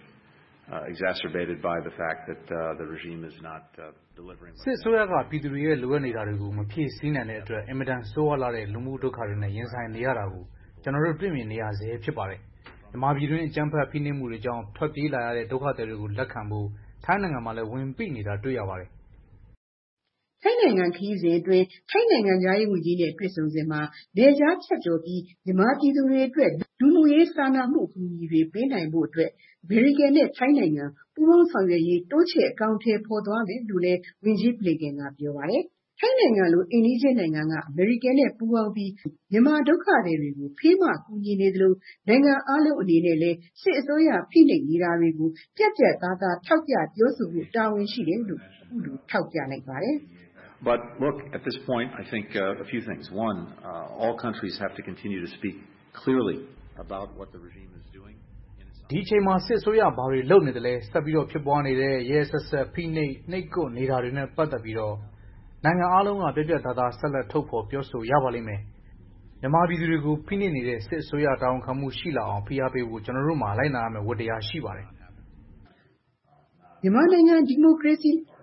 exacerbated by the fact that the regime is not delivering စစ်အစိုးရကပြည်သူတွေရဲ့လိုအပ်နေတာတွေကိုမဖြည့်ဆည်းနိုင်တဲ့အတွက်အင်မတန်ဆိုးဝါးလာတဲ့လူမှုဒုက္ခတွေနဲ့ရင်ဆိုင်နေရတာကိုကျွန်တော်တို့တွေ့မြင်နေရဆဲဖြစ်ပါတယ်။မြန်မာပြည်တွင်းအကြမ်းဖက်ဖိနှိပ်မှုတွေကြောင့်ထွက်ပြေးလာရတဲ့ဒုက္ခသည်တွေကိုလက်ခံဖို့ထိုင်းနိုင်ငံမှာလည်းဝန်ပိနေတာတွေ့ရပါတယ်။ထိုင်းနိုင်ငံခရီးစဉ်အတွင်းထိုင်းနိုင်ငံခြားရေးဝန်ကြီးနဲ့တွေ့ဆုံစဉ်မှာနယ်ခြားဖြတ်ကျော်ပြီးမြန်မာပြည်သူတွေအတွက်လူမှုရေးစာနာမှုအကူအညီတွေပေးနိုင်ဖို့အတွက်အမေရိကန်နဲ့ထိုင်းနိုင်ငံပူးပေါင်းဆောင်ရွက်ရေးတိုးချဲ့အကောင်အထည်ဖော်သွားမယ်လို့လည်းဝန်ကြီး Blinken ကပြောပါတယ်။ထိုင်းနိုင်ငံလိုအိမ်နီးချင်းနိုင်ငံကအမေရိကန်နဲ့ပူးပေါင်းပြီးမြန်မာဒုက္ခသည်တွေကိုဖေးမကူညီနေသလိုနိုင်ငံအားလုံးအနေနဲ့လည်းစစ်အစိုးရဖိနှိပ်နေတာတွေကိုပြတ်ပြတ်သားသားထောက်ပြပြောဆိုဖို့တာဝန်ရှိတယ်လို့အခုလိုထောက်ပြလိုက်ပါတယ်။ But look, at this point, I think a few things. One, all countries have to continue to speak clearly about what the regime is doing. ဒီအချိန်မှာစစ်အစိုးရဘာတွေလုပ်နေတယ်လဲဆက်ပြီးဖြစ်ပွားနေတဲ့ရဲဆက်ဆက်ဖိနှိပ်နှိပ်ကွပ်နေတာတွေနဲ့ပတ်သက်ပြီးနိုင်ငံအားလုံးကပြတ်ပြတ်သားသားဆက်လက်ထုတ်ဖော်ပြောဆိုရပါလိမ့်မယ်။မြန်မာပြည်သူတွေကိုဖိနှိပ်နေတဲ့စစ်အစိုးရတာဝန်ခံမှုရှိလာအောင်ဖိအားပေးဖို့ကျွန်တော်တို့မှာလိုက်နာရမယ့်ဝတ္တရားရှိပါတယ်။မြန်မာနိုင်ငံဒီမိုကရေစီ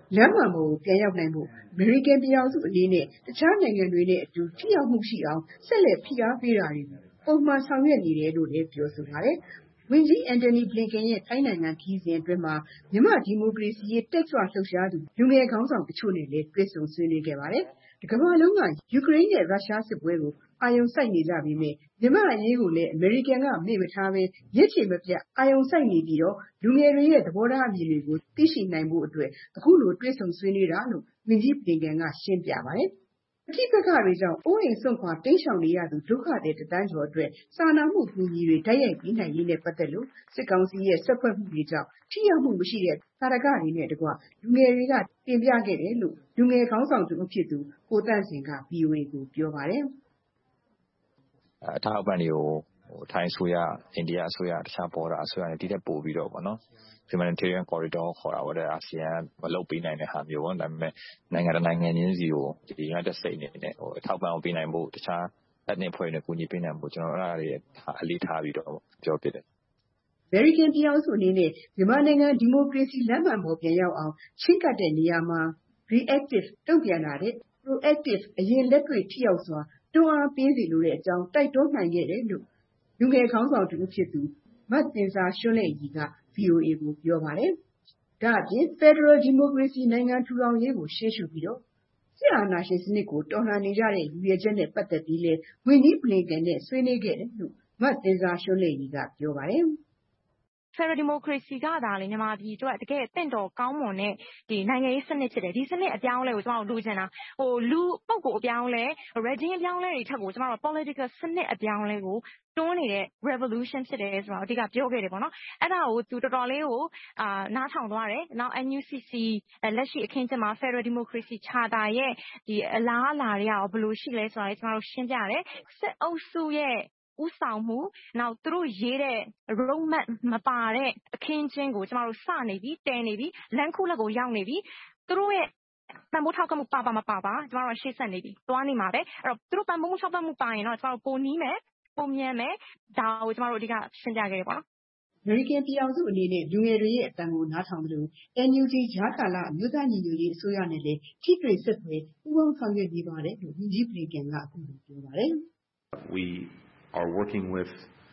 လမ်းမှန်ပေါ်ကိုပြန်ရောက်နိုင်ဖို့အမေရိကန်ပြည်ထောင်စုအနေနဲ့တခြားနိုင်ငံတွေနဲ့အတူထိရောက်မှုရှိအောင်ဆက်လက်ဖိအားပေးတာတွေကိုပုံမှန်ဆောင်ရွက်နေတယ်လို့လည်းပြောဆိုပါတယ်။ဝန်ကြီး Antony Blinken ရဲ့ထိုင်းနိုင်ငံခရီးစဉ်အတွင်းမှာမြန်မာ့ဒီမိုကရေစီရေးတက်ကြွလှုပ်ရှားသူလူငယ်ခေါင်းဆောင်တချို့နဲ့လည်းတွေ့ဆုံဆွေးနွေးခဲ့ပါတယ်။တကမ္ဘာလုံးကယူကရိန်းနဲ့ရုရှားစစ်ပွဲကိုအာရုံစိုက်နေကြပေမဲ့မြန်မာ့အရေးကိုလည်းအမေရိကန်ကမေ့မထားဘဲရက်ခြေမပြတ်အာရုံစိုက်နေပြီးတော့လူငယ်တွေရဲ့သဘောထားအမြင်တွေကိုသိရှိနိုင်ဖို့အတွက်အခုလိုတွေ့ဆုံဆွေးနွေးတာလို့ဝန်ကြီး Blinken ကရှင်းပြပါတယ်။ပဋိပက္ခတွေကြောင့်အိုးအိမ်စွန့်ခွာတိမ်းရှောင်နေရသူဒုက္ခသည်1 သန်းကျော်အတွက်စာနာမှုကူညီတွေတိုက်ရိုက်ပေးနိုင်ရေးနဲ့ပတ်သက်လို့စစ်ကောင်စီရဲ့ဆက်ဖွဲ့မှုတွေကြောင့်ထိရောက်မှုမရှိတဲ့သာဓကတွေနဲ့တကွလူငယ်တွေကတင်ပြခဲ့တယ်လို့လူငယ်ခေါင်းဆောင်တူဖြစ်သူကိုတန့်စင်က VOA ကိုပြောပါတယ်။အထောက်အပံ့တွေကိုထိုင်းအစိုးရအိန္ဒိယအစိုးရတခြားပေါ်တာအစိုးရနဲ့ဒီတက်ပို့ပြီးတော့ပေါ့နော်humanitarian corridor ခေါ်တာပေါ့တဲ့အာဆီယံမလုပ်ပေးနိုင်တဲ့ဟာမျိုးပေါ့ဒါပေမဲ့နိုင်ငံတစ်နိုင်ငံချင်းစီကိုဒီ United States အနေနဲ့အထောက်ပံ့ပေးနိုင်ဖို့တခြားethnic ဖွဲ့တွေကူညီပေးနိုင်ဖို့ကျွန်တော်အဲ့ဒါတွေအလေးထားပြီးတော့ပြောပြတယ်။ American ပြည်အောင်စုအနေနဲ့မြန်မာနိုင်ငံဒီမိုကရေစီလမ်းမှန်ပေါ်ပြန်ရောက်အောင်ချဉ်းကပ်တဲ့နေရာမှာ reactive တုံ့ပြန်တာတဲ့ proactive အရင်လက်တွေ့ထိရောက်စွာတွန်းအားပေးစီလိုတဲ့အကြောင်းတိုက်တွန်းနိုင်ခဲ့တယ်လို့လူငယ်ခေါင်းဆောင်တူဖြစ်သူမတ်တင်စာရွှွန့်လဲ့ရီက VOA ကိုပြောပါတယ်။ဒါ့အပြင် Federal Democracy နိုင်ငံထူထောင်ရေးကိုရှေ့ရှုပြီးတော့စစ်အာဏာရှင်စနစ်ကိုတော်လှန်နေကြတဲ့ရည်ရွယ်ချက်နဲ့ပတ်သက်ပြီးလဲဝန်ကြီး Blinken နဲ့ဆွေးနွေးခဲ့တယ်လို့မတ်တင်စာရွှွန့်လဲ့ရီကပြောပါတယ်။ Federal Democracy ကဒါလေမြန်မာပြည်အတွက်တကယ်တင့်တော်ကောင်းမွန်တဲ့ဒီနိုင်ငံရေးစနစ်ဖြစ်တယ်ဒီစနစ်အပြောင်းအလဲကိုကျမတို့လိုချင်တာလူပုဂ္ဂိုလ်အပြောင်းလဲ regime အပြောင်းလဲတွေထက်ကိုကျမတို့ political စနစ်အပြောင်းလဲကိုတွန်းနေတဲ့ revolution ဖြစ်တယ်ဆိုတော့အဓိကပြောခဲ့တယ်ပေါ့နော်အဲ့ဒါကိုသူတော်တော်လေးကိုနားထောင်သွားတယ်နောက် NUCC လက်ရှိအခင်းကျင်းမှာ Federal Democracy Charter ရဲ့ဒီအလားအလာတွေကဘယ်လိုရှိလဲဆိုတာကျမတို့ရှင်းပြတယ်စစ်အုပ်စုရဲ့ဦးဆောင်မှုနောက်သူတို့ရေးတဲ့ road map မပါတဲ့အခင်းကျင်းကိုကျမတို့စနေပြီတည်နေပြီလမ်းခုလက်ကိုရောက်နေပြီသူတို့ရဲ့ပံ့ပိုးထောက်ကူမှုပါမပါကျမတို့ရှေ့ဆက်နေပြီသွားနေမှာပဲအဲ့တော့သူတို့ပံ့ပိုးမှုထောက်ပံ့မှုပါရင်တော့ကျမတို့ပိုနီးမယ်ပုံမြန်မယ်ဒါကိုကျမတို့အဓိကရှင်းပြခဲ့ရပါတော့အမေရိကန်ပြည်အောင်စုအနေနဲ့လူငယ်တွေရဲ့အတန်ကိုနားထောင်လို့ NUG ဂျာကာလအမျိုးသားညီညွတ်ရေးအစိုးရနဲ့လည်းထိတွေ့ဆက်သွယ်ပူးပေါင်းဆောင်ရွက်နေပါတယ်လို့ဝန်ကြီး Blinken ကအခုလိုပြောပါတယ်။ We are working with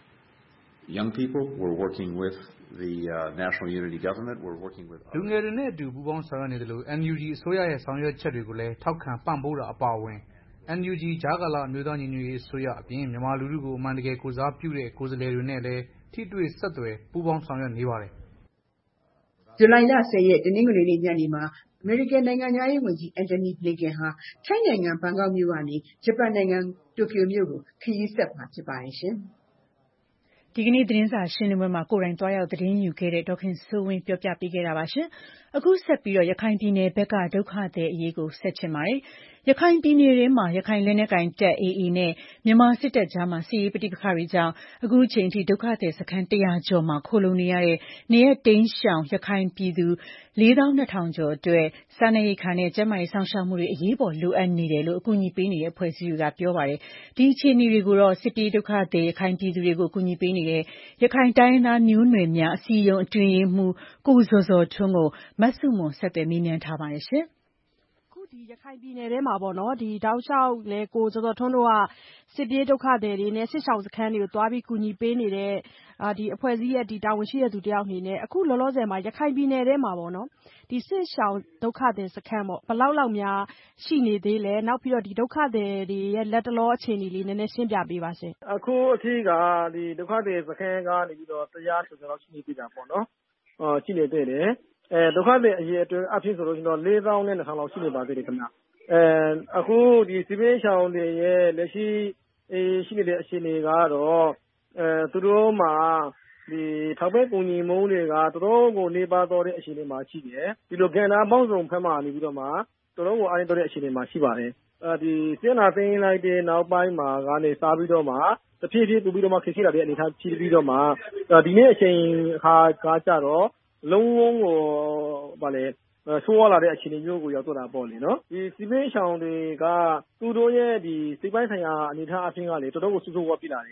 young people, we're working with the National Unity Government, we're working with လူငယ်တွေနဲ့အတူပူးပေါင်းဆောင်ရွက်နေတယ်လို့ NUG အစိုးရရဲ့ဆောင်ရွက်ချက်တွေကိုလည်းထောက်ခံပံ့ပိုးတာအပါအဝင် NUG ဂျာကာလအမျိုးသားညီညွတ်ရေးအစိုးရအပြင်မြန်မာလူထုကိုအမှန်တကယ်ကိုစားပြုတဲ့ကိုယ်စားလှယ်တွေနဲ့လည်းထိတွေ့ဆက်သွယ်ပူးပေါင်းဆောင်ရွက်နေပါတယ်။ဇူလိုင်လ 10 ရက်တနင်္ဂနွေနေ့ညနေမှာအမေရိကန်နိုင်ငံသားရေးဝန်ကြီး Antony Blinken ဟာထိုင်းနိုင်ငံဘန်ကောက်မြို့ကနေဂျပန်နိုင်ငံတိုကျိုမြို့ကိုခရီးဆက်မှာဖြစ်ပါတယ်ရှင်။ဒီကနေ့သတင်းစာရှင်းလင်းပွဲမှာကိုယ်တိုင်သွားရောက်သတင်းယူခဲ့တဲ့ဒေါခင်စိုးဝင်းပြောပြပေးခဲ့တာပါရှင်။အခုဆက်ပြီးတော့ရခိုင်ပြည်နယ်ဘက်ကဒုက္ခသည်အရေးကိုဆက်ချင်ပါတယ်။ရခိုင်ပြည်နယ်ထဲမှာရခိုင်လက်နက်ကိုင်တပ် AA နဲ့မြန်မာစစ်တပ်ကြားစစ်ရေးပဋိပက္ခတွေကြောင့်အခုချိန်ထိဒုက္ခသည်စခန်း100ကျော်မှာခိုလှုံနေရတဲ့နေရပ်တိမ်းရှောင်ရခိုင်ပြည်သူ42,000ကျော်အတွက်စားနပ်ရိက္ခာနဲ့ကျန်းမာရေးစောင့်ရှောက်မှုတွေအရေးပေါ်လိုအပ်နေတယ်လို့အကူအညီပေးနေတဲ့အဖွဲ့အစည်းတွေကပြောပါတယ်။ဒီအခြေအနေတွေကိုတော့စစ်ပြေးဒုက္ခသည်ရခိုင်ပြည်သူတွေကိုအကူအညီပေးနေတဲ့ရခိုင်တိုင်းရင်းသားမျိုးနွယ်များအစည်းအရုံးအတွင်းရေးမှူးကိုဇော်ဇော်ထွန်းကိုမဆုမွန်ဆက်သွယ်မေးမြန်းထားပါတယ်ရှင်။ဒီရခိုင်ပြည်နယ်ထဲမှာပေါ့နော်ဒီတောက်လျှောက်လဲကိုဇော်ဇော်ထွန်းတို့ကစစ်ပြေးဒုက္ခသည်တွေနဲ့စစ်ရှောင်စခန်းတွေကိုသွားပြီးကူညီပေးနေတဲ့ဒီအဖွဲ့အစည်းရဲ့ဒီတာဝန်ရှိတဲ့သူတယောက်အနေနဲ့အခုလောလောဆယ်မှာရခိုင်ပြည်နယ်ထဲမှာပေါ့နော်ဒီစစ်ရှောင်ဒုက္ခသည်စခန်းပေါ့ဘယ်လောက်များရှိနေသေးလဲနောက်ပြီးတော့ဒီဒုက္ခသည်တွေရဲ့လက်တလောအခြေအနေလေးနည်းနည်းရှင်းပြပေးပါရှင်အခုအထိကဒီဒုက္ခသည်စခန်းကနေပြီးတော့တရားဆိုတော့ရှိနေပြီတာပေါ့နော်ရှိနေသေးတယ်ဒုက္ခသည်အရေးအတွက်အဖြစ်ဆိုလို့ရှိရင်တော့42,000လောက်ရှိနေပါသေးတယ်ခင်ဗျအခုဒီစစ်ဘေးရှောင်တွေရဲ့လက်ရှိရှိနေတဲ့အခြေအနေကတော့သူတို့မှာဒီထောက်ပံ့ကူညီမှုတွေကတော်တော်ကိုနေပါတော့တဲ့အခြေအနေမှာရှိတယ်ဒီလိုကဏ္ဍပေါင်းစုံဖက်မှနေပြီးတော့မှတော်တော်ကိုအားရတဲ့အခြေအနေမှာရှိပါတယ်ဒီစစ်နာသိမ်းလိုက်တဲ့နောက်ပိုင်းမှာကနေစားပြီးတော့မှတဖြည်းဖြည်းပူပြီးတော့မှခက်ခဲလာတဲ့အနေအထားဖြစ်ပြီးတော့မှဒီနေ့အချိန်အခါကကြတော့လုံးဝကိုဗာလေဆိုးရလာတဲ့အခြေအနေမျိုးကိုရောက်တော့တာပေါ့လေနော်ဒီစီမင်းဆောင်တွေကသူတို့ရဲ့ဒီစိတ်ပိုင်းဆိုင်ရာအနေအထားအဖြစ်ကလေတော်တော်ကိုဆိုးဆိုးဝါးပြလာတယ်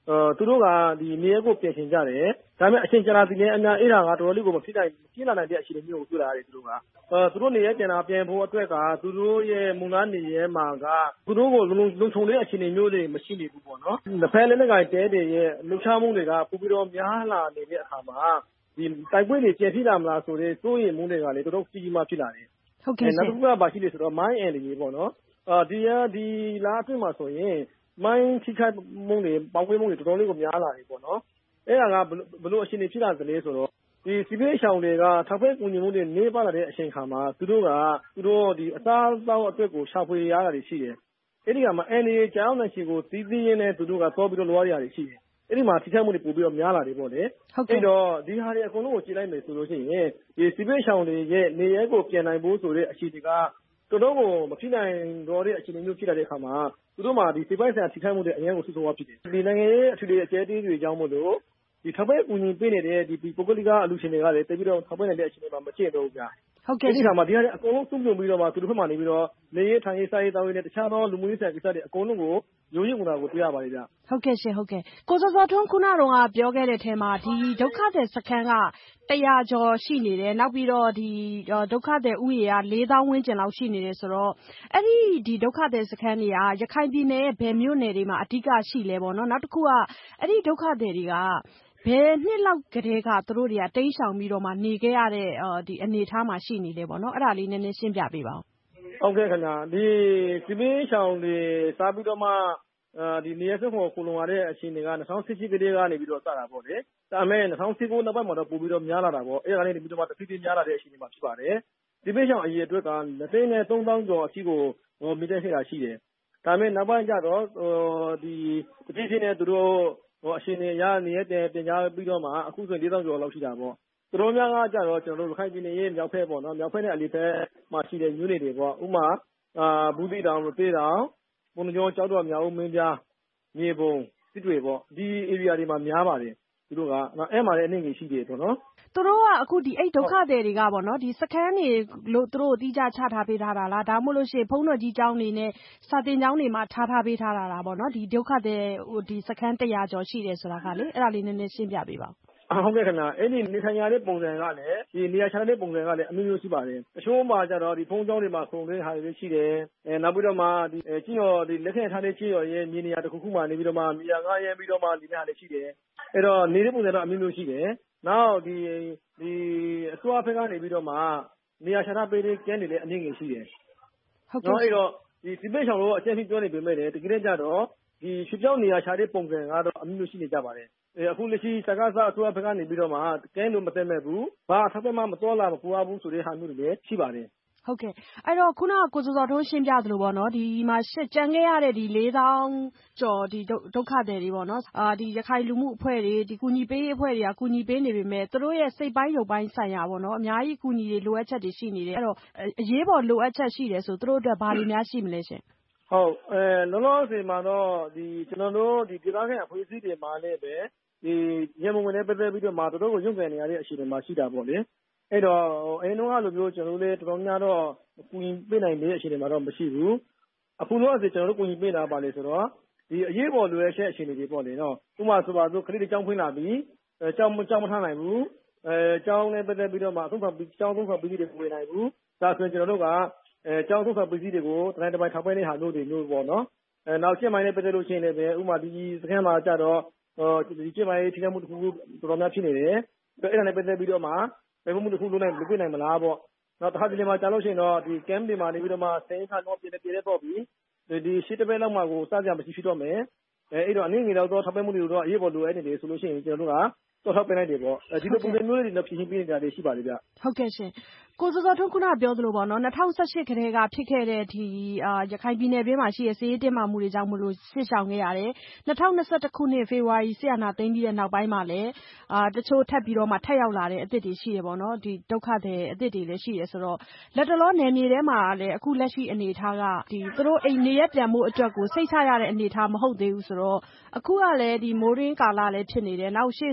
သူတို့ကဒီနေရာကိုပြင်ဆင်ကြတယ်ဒါပေမဲ့အချိန်ကြာလာသည်နဲ့အများအဲ့ဒါကတော်တော်လေးကိုမဖြစ်လာနိုင်တဲ့အခြေအနေမျိုးကိုတွေ့လာရတယ်သူတို့ကသူတို့နေရာပြန်ဖို့အတွက်ကသူတို့ရဲ့မူလနေရာမှာကသူတို့ကိုလုံခြုံတဲ့အခြေအနေမျိုးတွေမရှိနေဘူးပေါ့နော်တစ်ဖက်လည်းကတဲတွေရဲ့လှုပ်ရှားမှုတွေကပိုပြီးတော့များလာနေတဲ့အခါမှာဒီတိုက်ပွဲတွေပြန်ဖြစ်လာမလားဆိုတဲ့စိုးရိမ်မှုတွေကလည်းတော်တော်ကြီးမားဖြစ်လာတယ်ဟုတ်ကဲ့နောက်တစ်ခုကဘာရှိလဲဆိုတော့ mind and တွေပေါ့နော်ဒီလားအတွင်းမှာဆိုရင် mind ထိခိုက်မှုတွေပေါက်ကွဲမှုတွေတော်တော်လေးကိုများလာတယ်ပေါ့နော်အဲ့ဒါကဘလို့အရှင်နေဖြစ်လာသလဲဆိုတော့ဒီစီးပွားရေးဆောင်တွေကထောက်ပံ့ကူညီမှုတွေနေပါလာတဲ့အချိန်ခါမှာသူတို့ဒီအသားအသောက်အတွက်ကိုရှာဖွေရတာတွေရှိတယ်အဲ့ဒီကမှာအနေကြောင်းတဲ့ရှင်ကိုသိသိရင်းနဲ့သူတို့ကသွားပြီးတော့လိုရတာတွေရှိတယ်အဲ့ဒီမှာထိခိုက်မှုတွေပို့ပြီးတော့များလာတယ်ပေါ့လေအဲ့တော့ဒီဟာတွေအကုန်လုံးကိုကြည့်လိုက်မယ်ဆိုလို့ရှိရင်ဒီစီးပွားရေးဆောင်တွေရဲ့နေရဲကိုပြန်နိုင်ဖို့ဆိုတဲ့အခြေအနေကတော်တော်ကိုမဖြစ်နိုင်တော့တဲ့အခြေအနေမျိုးဖြစ်လာတဲ့အခါမှာသူတို့မှာဒီစိတ်ပိုင်းဆိုင်ရာထိခိုက်မှုတွေအရင်ကိုဆူဆော်ဖြစ်တယ်ဒီနိုင်ငံရေးအထူးအကျဲတေးတွေအကြောင်းမို့လို့ဒီထောက်ပံ့ကူညီပေးနေတဲ့ဒီပုဂ္ဂလိကအလူရှင်တွေကလည်းတပြီးတော့ထောက်ပံ့နေတဲ့အခြေအနေမှာမကျင့်တော့ဘူးဗျာဟုတ်ကဲ့ဒီခါမှာဒီဟာတွေအကုန်လုံးစုံပြုံပြီးတော့မှသူတို့ဘက်မှာနေပြီးတော့နေရေးထိုင်ရေးစားရေးတောင်းရေးနဲ့တခြားသောလူမှုရေးဆိုင်ရာကိစ္စတွေအကုန်လုံးကိုရိုးရိုးဝင်တာကိုတွေ့ရပါတယ်ဗျဟုတ်ကဲ့ရှင်ဟုတ်ကဲ့ကိုစောစောထွန်းခုနကတော့ပြောခဲ့တဲ့အထဲမှာဒီဒုက္ခသည်စခန်းက100ကျော်ရှိနေတယ်နောက်ပြီးတော့ဒီဒုက္ခသည်ဥယေက4000ဝန်းကျင်လောက်ရှိနေတယ်ဆိုတော့အဲ့ဒီဒုက္ခသည်စခန်းတွေကရခိုင်ပြည်နယ်ရဲ့ဘယ်မြို့နယ်တွေမှာအဓိကရှိလဲပေါ့နော်နောက်တစ်ခုကအဲ့ဒီဒုက္ခသည်တွေကဘယ်နှစ်လောက်ကတည်းကသူတို့တွေကတိမ်းရှောင်ပြီးတော့မှနေခဲ့ရတဲ့ဒီအနေအထားမှာရှိနေလဲပေါ့နော်အဲ့ဒါလေးနည်းနည်းရှင်းပြပေးပါဦးဟုတ်ကဲ့ခင်ဗျာဒီစီမင်းရှောင်တွေစားပြီးတော့မှဒီနေရာစုဖို့ခုလုံရတဲ့အချိန်တွေက2018ကတည်းကနေပြီးတော့စတာပေါ့လေဒါပေမဲ့2019နောက်ပိုင်းမှာတော့ပို့ပြီးတော့များလာတာပေါ့အဲ့ဒါကနေပြီးတော့မှတဖြည်းဖြည်းများလာတဲ့အချိန်တွေမှာဖြစ်ပါတယ်ဒီပေးရှောင်အရေးအတွက်က23,000ကျော်အထိကိုမြင့်တက်ခဲ့တာရှိတယ်ဒါပေမဲ့နောက်ပိုင်းကျတော့ဒီတဖြည်းဖြည်းနဲ့သူတို့အရှင်နေရနေရတဲ့တင်ကြားပြီးတော့မှအခုဆို4000ကျော်လောက်ရှိတာပေါ့သူတို့များကကြတော့ကျွန်တော်တို့ခိုင်ပြည်နယ်ရဲ့မြောက်ဖက်ပေါ့နော်မြောက်ဖက်နဲ့အလီဖက်မှာရှိတဲ့မြို့နယ်တွေပေါ့ဥမာဘူးတိတောင်သေးတောင်ဘုံကျော်ကြောက်တော့မြောက်ဦးမင်းပြားမြေပုံစစ်တွေပေါ့ဒီ area တွေမှာများပါတယ်သူတို့ကအဲ့မှာလည်းအနေငယ်ရှိတယ်ပေါ့နော်သူတို့ကအခုဒီအဲ့ဒုက္ခသည်တွေကပေါ့နော်ဒီစခန်းတွေလို့သူတို့အတိအကျချထားပေးထားတာလားဒါမှမဟုတ်လို့ရှိရင်ဘုန်းတော်ကြီးကျောင်းတွေနဲ့စာသင်ကျောင်းတွေမှာထားပေးထားတာလားပေါ့နော်ဒီဒုက္ခသည်ဒီစခန်း100ကျော်ရှိတယ်ဆိုတာကလေအဲ့ဒါလေးနည်းနည်းရှင်းပြပေးပါဦးဟုတ်ကဲ့ခင်ဗျာအဲ့ဒီနေထိုင်ရတဲ့ပုံစံကလည်းဒီနေရာချတဲ့ပုံစံကလည်းအမျိုးမျိုးရှိပါတယ်အချို့မှာကျတော့ဒီဖုန်းကျောင်းတွေမှာခုံသွင်းဟာတွေရှိတယ်နောက်ပြီးတော့မှဒီကြီးရော်ဒီလက်ခံထားတဲ့ကြီးရော်ရဲ့မြေနေရာတစ်ခုခုမှနေပြီးတော့မှမြေယာငှားရမ်းပြီးတော့မှဒီနေရာတွေရှိတယ်အဲ့တော့နေတဲ့ပုံစံတော့အမျိုးမျိုးရှိတယ်နောက်ဒီအစိုးရဘက်ကနေပြီးတော့မှနေရာချထားပေးတဲ့ကျန်းတွေလည်းအနေငယ်ရှိတယ်ဟုတ်ကဲ့အဲ့တော့ဒီစီပေးဆောင်လို့အကျဉ်းပြောနေပေမဲ့တကယ်တည်းကျတော့ဒီရွှေပြောင်းနေရာချတဲ့ပုံစံကတော့အမျိုးမျိုးရှိနေကြပါတယ်အခုလက်ရှိစကားစားအစိုးရဘက်ကနေပြီးတော့မှကဲလို့မသိမဲ့ဘူးဘာအထက်ဘက်မှမတော်လာမပူရဘူးဆိုတဲ့ဟာမျိုးတွေလည်းရှိပါတယ်ဟုတ်ကဲ့အဲ့တော့ခုနကကိုစောစောထွန်းရှင်းပြသလိုပေါ့နော်ဒီမှာကြံခဲ့ရတဲ့ဒီ4000ကျော်ဒီဒုက္ခသည်တွေပေါ့နော်ဒီရခိုင်လူမှုအဖွဲ့တွေဒီကူညီပေးရေးအဖွဲ့တွေကကူညီပေးနေပေမဲ့သူတို့ရဲ့စိတ်ပိုင်းရုပ်ပိုင်းဆိုင်ရာပေါ့နော်အများကြီးကူညီတွေလိုအပ်ချက်တွေရှိနေတယ်အဲ့တော့အရေးပေါ်လိုအပ်ချက်ရှိတယ်ဆိုသူတို့အတွက်ဘာတွေများရှိမလဲရှင်ဟုတ်လောလောဆယ်မှာတော့ဒီကျွန်တော်တို့ဒီဒေသခံအဖွဲ့အစည်းတွေမှာလည်းပဲဒီရမုံဝင်နဲ့ပတ်သက်ပြီးတော့မှတို့ကိုရုံ့ကန်နေရတဲ့အခြေအနေမှာရှိတာပေါ့လေအဲ့တော့အရင်တော့လိုမျိုးကျွန်တော်တို့လည်းတော်တော်များတော့ကူညီပေးနိုင်တဲ့အခြေအနေမှာတော့မရှိဘူးအခုတော့ကျွန်တော်တို့ကူညီပေးတာပါလေဆိုတော့ဒီအရေးပေါ်လိုရတဲ့အခြေအနေတွေပေါ့လေနော်ဥပမာဆိုပါစို့ခရီးတွေကြောင်းဖွင့်လာပြီးကြောင်းမထားနိုင်ဘူးကြောင်းနဲ့ပတ်သက်ပြီးတော့မှသုံးဆောင်ပြီးကြောင်းသုံးဆောင်ပြီးတွေဝင်နိုင်ဘူးဒါဆိုရင်ကျွန်တော်တို့ကကျောင်းသုံးဆောင်ပစ္စည်းတွေကိုတတိုင်းတစ်ပိုင်းထောက်ပံ့တဲ့ဟာမျိုးတွေမျိုးပေါ့နော်နောက်ကျင့်မိုင်းနဲ့ပတ်သက်လို့ရှိရင်လည်းဥပမာဒီစခန်းမှာကြတော့ဒီကျင့်မိုင်းထိခိုက်မှုတစ်ခုတော်တော်များဖြစ်နေတယ်အဲ့ဒါနဲ့ပတ်သက်ပြီးတော့မှဘယ်မှုတစ်ခုလုပ်နိုင်မလားပေါ့နောက်တစ်ခါဒီမှာကြာလို့ရှိရင်တော့ဒီ camp တွေမှာနေပြီးတော့မှစိတ်ခါတော့ပြည့်တော့ပြီးဒီရှစ်တပည့်လောက်မှကိုစကြမရှိဖြစ်တော့မယ်အဲ့တော့အနေငယ်တော့ထောက်ပံ့မှုတွေတော့အရေးပေါ်လိုအပ်နေတယ်ဆိုလို့ရှိရင်ကျွန်တော်တို့ကတော့ထောက်ပံ့လိုက်တယ်ပေါ့ဒီလိုပုံစံမျိုးတွေနဲ့ဖြည့်ရှင်းပေးနေတာတွေရှိပါတယ်ဗျဟုတ်ကဲ့ရှင်ကိုစောစောထွန်းခုနပြောသလိုပေါ့နော်2018ခရဲကဖြစ်ခဲ့တဲ့ဒီရခိုင်ပြည်နယ်တွင်းမှာရှိတဲ့စစ်ရေးတင်းမာမှုတွေကြောင့်မလို့စစ်ဆောင်ခဲ့ရတယ်2021ခုနှစ်ဖေဖော်ဝါရီဆီယနာသိမ်းပြီးတဲ့နောက်ပိုင်းမှာလည်းတချို့ထပ်ပြီးတော့မှထပ်ရောက်လာတဲ့အသစ်တွေရှိတယ်ပေါ့နော်ဒီဒုက္ခတွေအသစ်တွေလည်းရှိတယ်ဆိုတော့လက်တလောနယ်မြေထဲမှာလည်းအခုလက်ရှိအနေအထားကဒီသူတို့အိမ်နေရပြန်မှုအတွက်ကိုစိတ်ချရတဲ့အနေအထားမဟုတ်သေးဘူးဆိုတော့အခုကလည်းဒီမိုးရင်းကာလလည်းဖြစ်နေတယ်နောက်ရှေ့ဆိုလည်းစ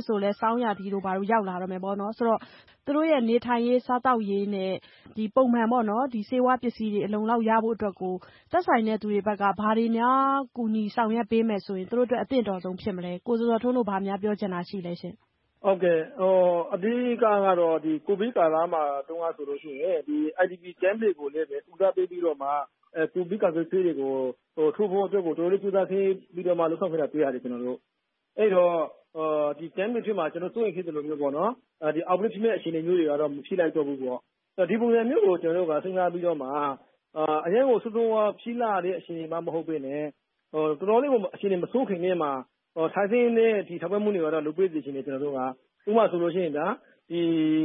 ဆောင်းရာသီတို့ဘာလို့ရောက်လာတော့မယ်ပေါ့နော်ဆိုတော့သူတို့ရဲ့နေထိုင်ရေးစားတောက်ရေးနဲ့ဒီပုံမှန်ပေါ့နော်ဒီစေဝါပစ္စည်းတွေအလုံလောက်ရဖို့အတွက်ကိုသက်ဆိုင်တဲ့သူတွေဘက်ကဘာတွေများကူညီဆောင်ရွက်ပေးမယ်ဆိုရင်သူတို့အတွက်အသင့်တော်ဆုံးဖြစ်မလဲကိုစောစောထွန်းတို့ဘာများပြောချင်တာရှိလဲရှင်ဟုတ်ကဲ့အဓိကကတော့ဒီကိုဗစ်ကာလမှာတုန်းကဆိုလို့ရှိရင်ဒီ IDP camp တွေကိုလည်းပဲဦးစားပေးပြီးတော့မှကိုဗစ်ကာကွယ်ဆေးတွေကိုထိုးဖို့အတွက်ကိုတို့လေးဦးစားပေးပြီးတော့မှလုပ်ဆောင်ခဲ့တာတွေ့ရတယ်ကျွန်တော်တို့အဲ့တော့ဒီ camp တွေဖြစ်မှာကျွန်တော်စိုးရိမ်ဖြစ်တယ်လို့မျိုးပေါ့နော်ဒီ outbreak ဖြစ်တဲ့အခြေအနေမျိုးတွေကတော့မဖြစ်လိုက်တော့ဘူးပေါ့ဒီပုံစံမျိုးကိုကျွန်တော်တို့ကစဉ်းစားပြီးတော့မှအရင်ကစိုးစိုးဝါဖြစ်လာတဲ့အခြေအနေမှမဟုတ်ဘဲနဲ့တော်တော်လေးကိုအခြေအနေမဆိုးခင်နဲ့မှာထိုင်စင်းနဲ့ဒီထောက်ပံ့မှုတွေကတော့လုပ်ပေးစီခြင်းနဲ့ကျွန်တော်တို့ကဥပမာဆိုလို့ရှိရင်ဒါဒီ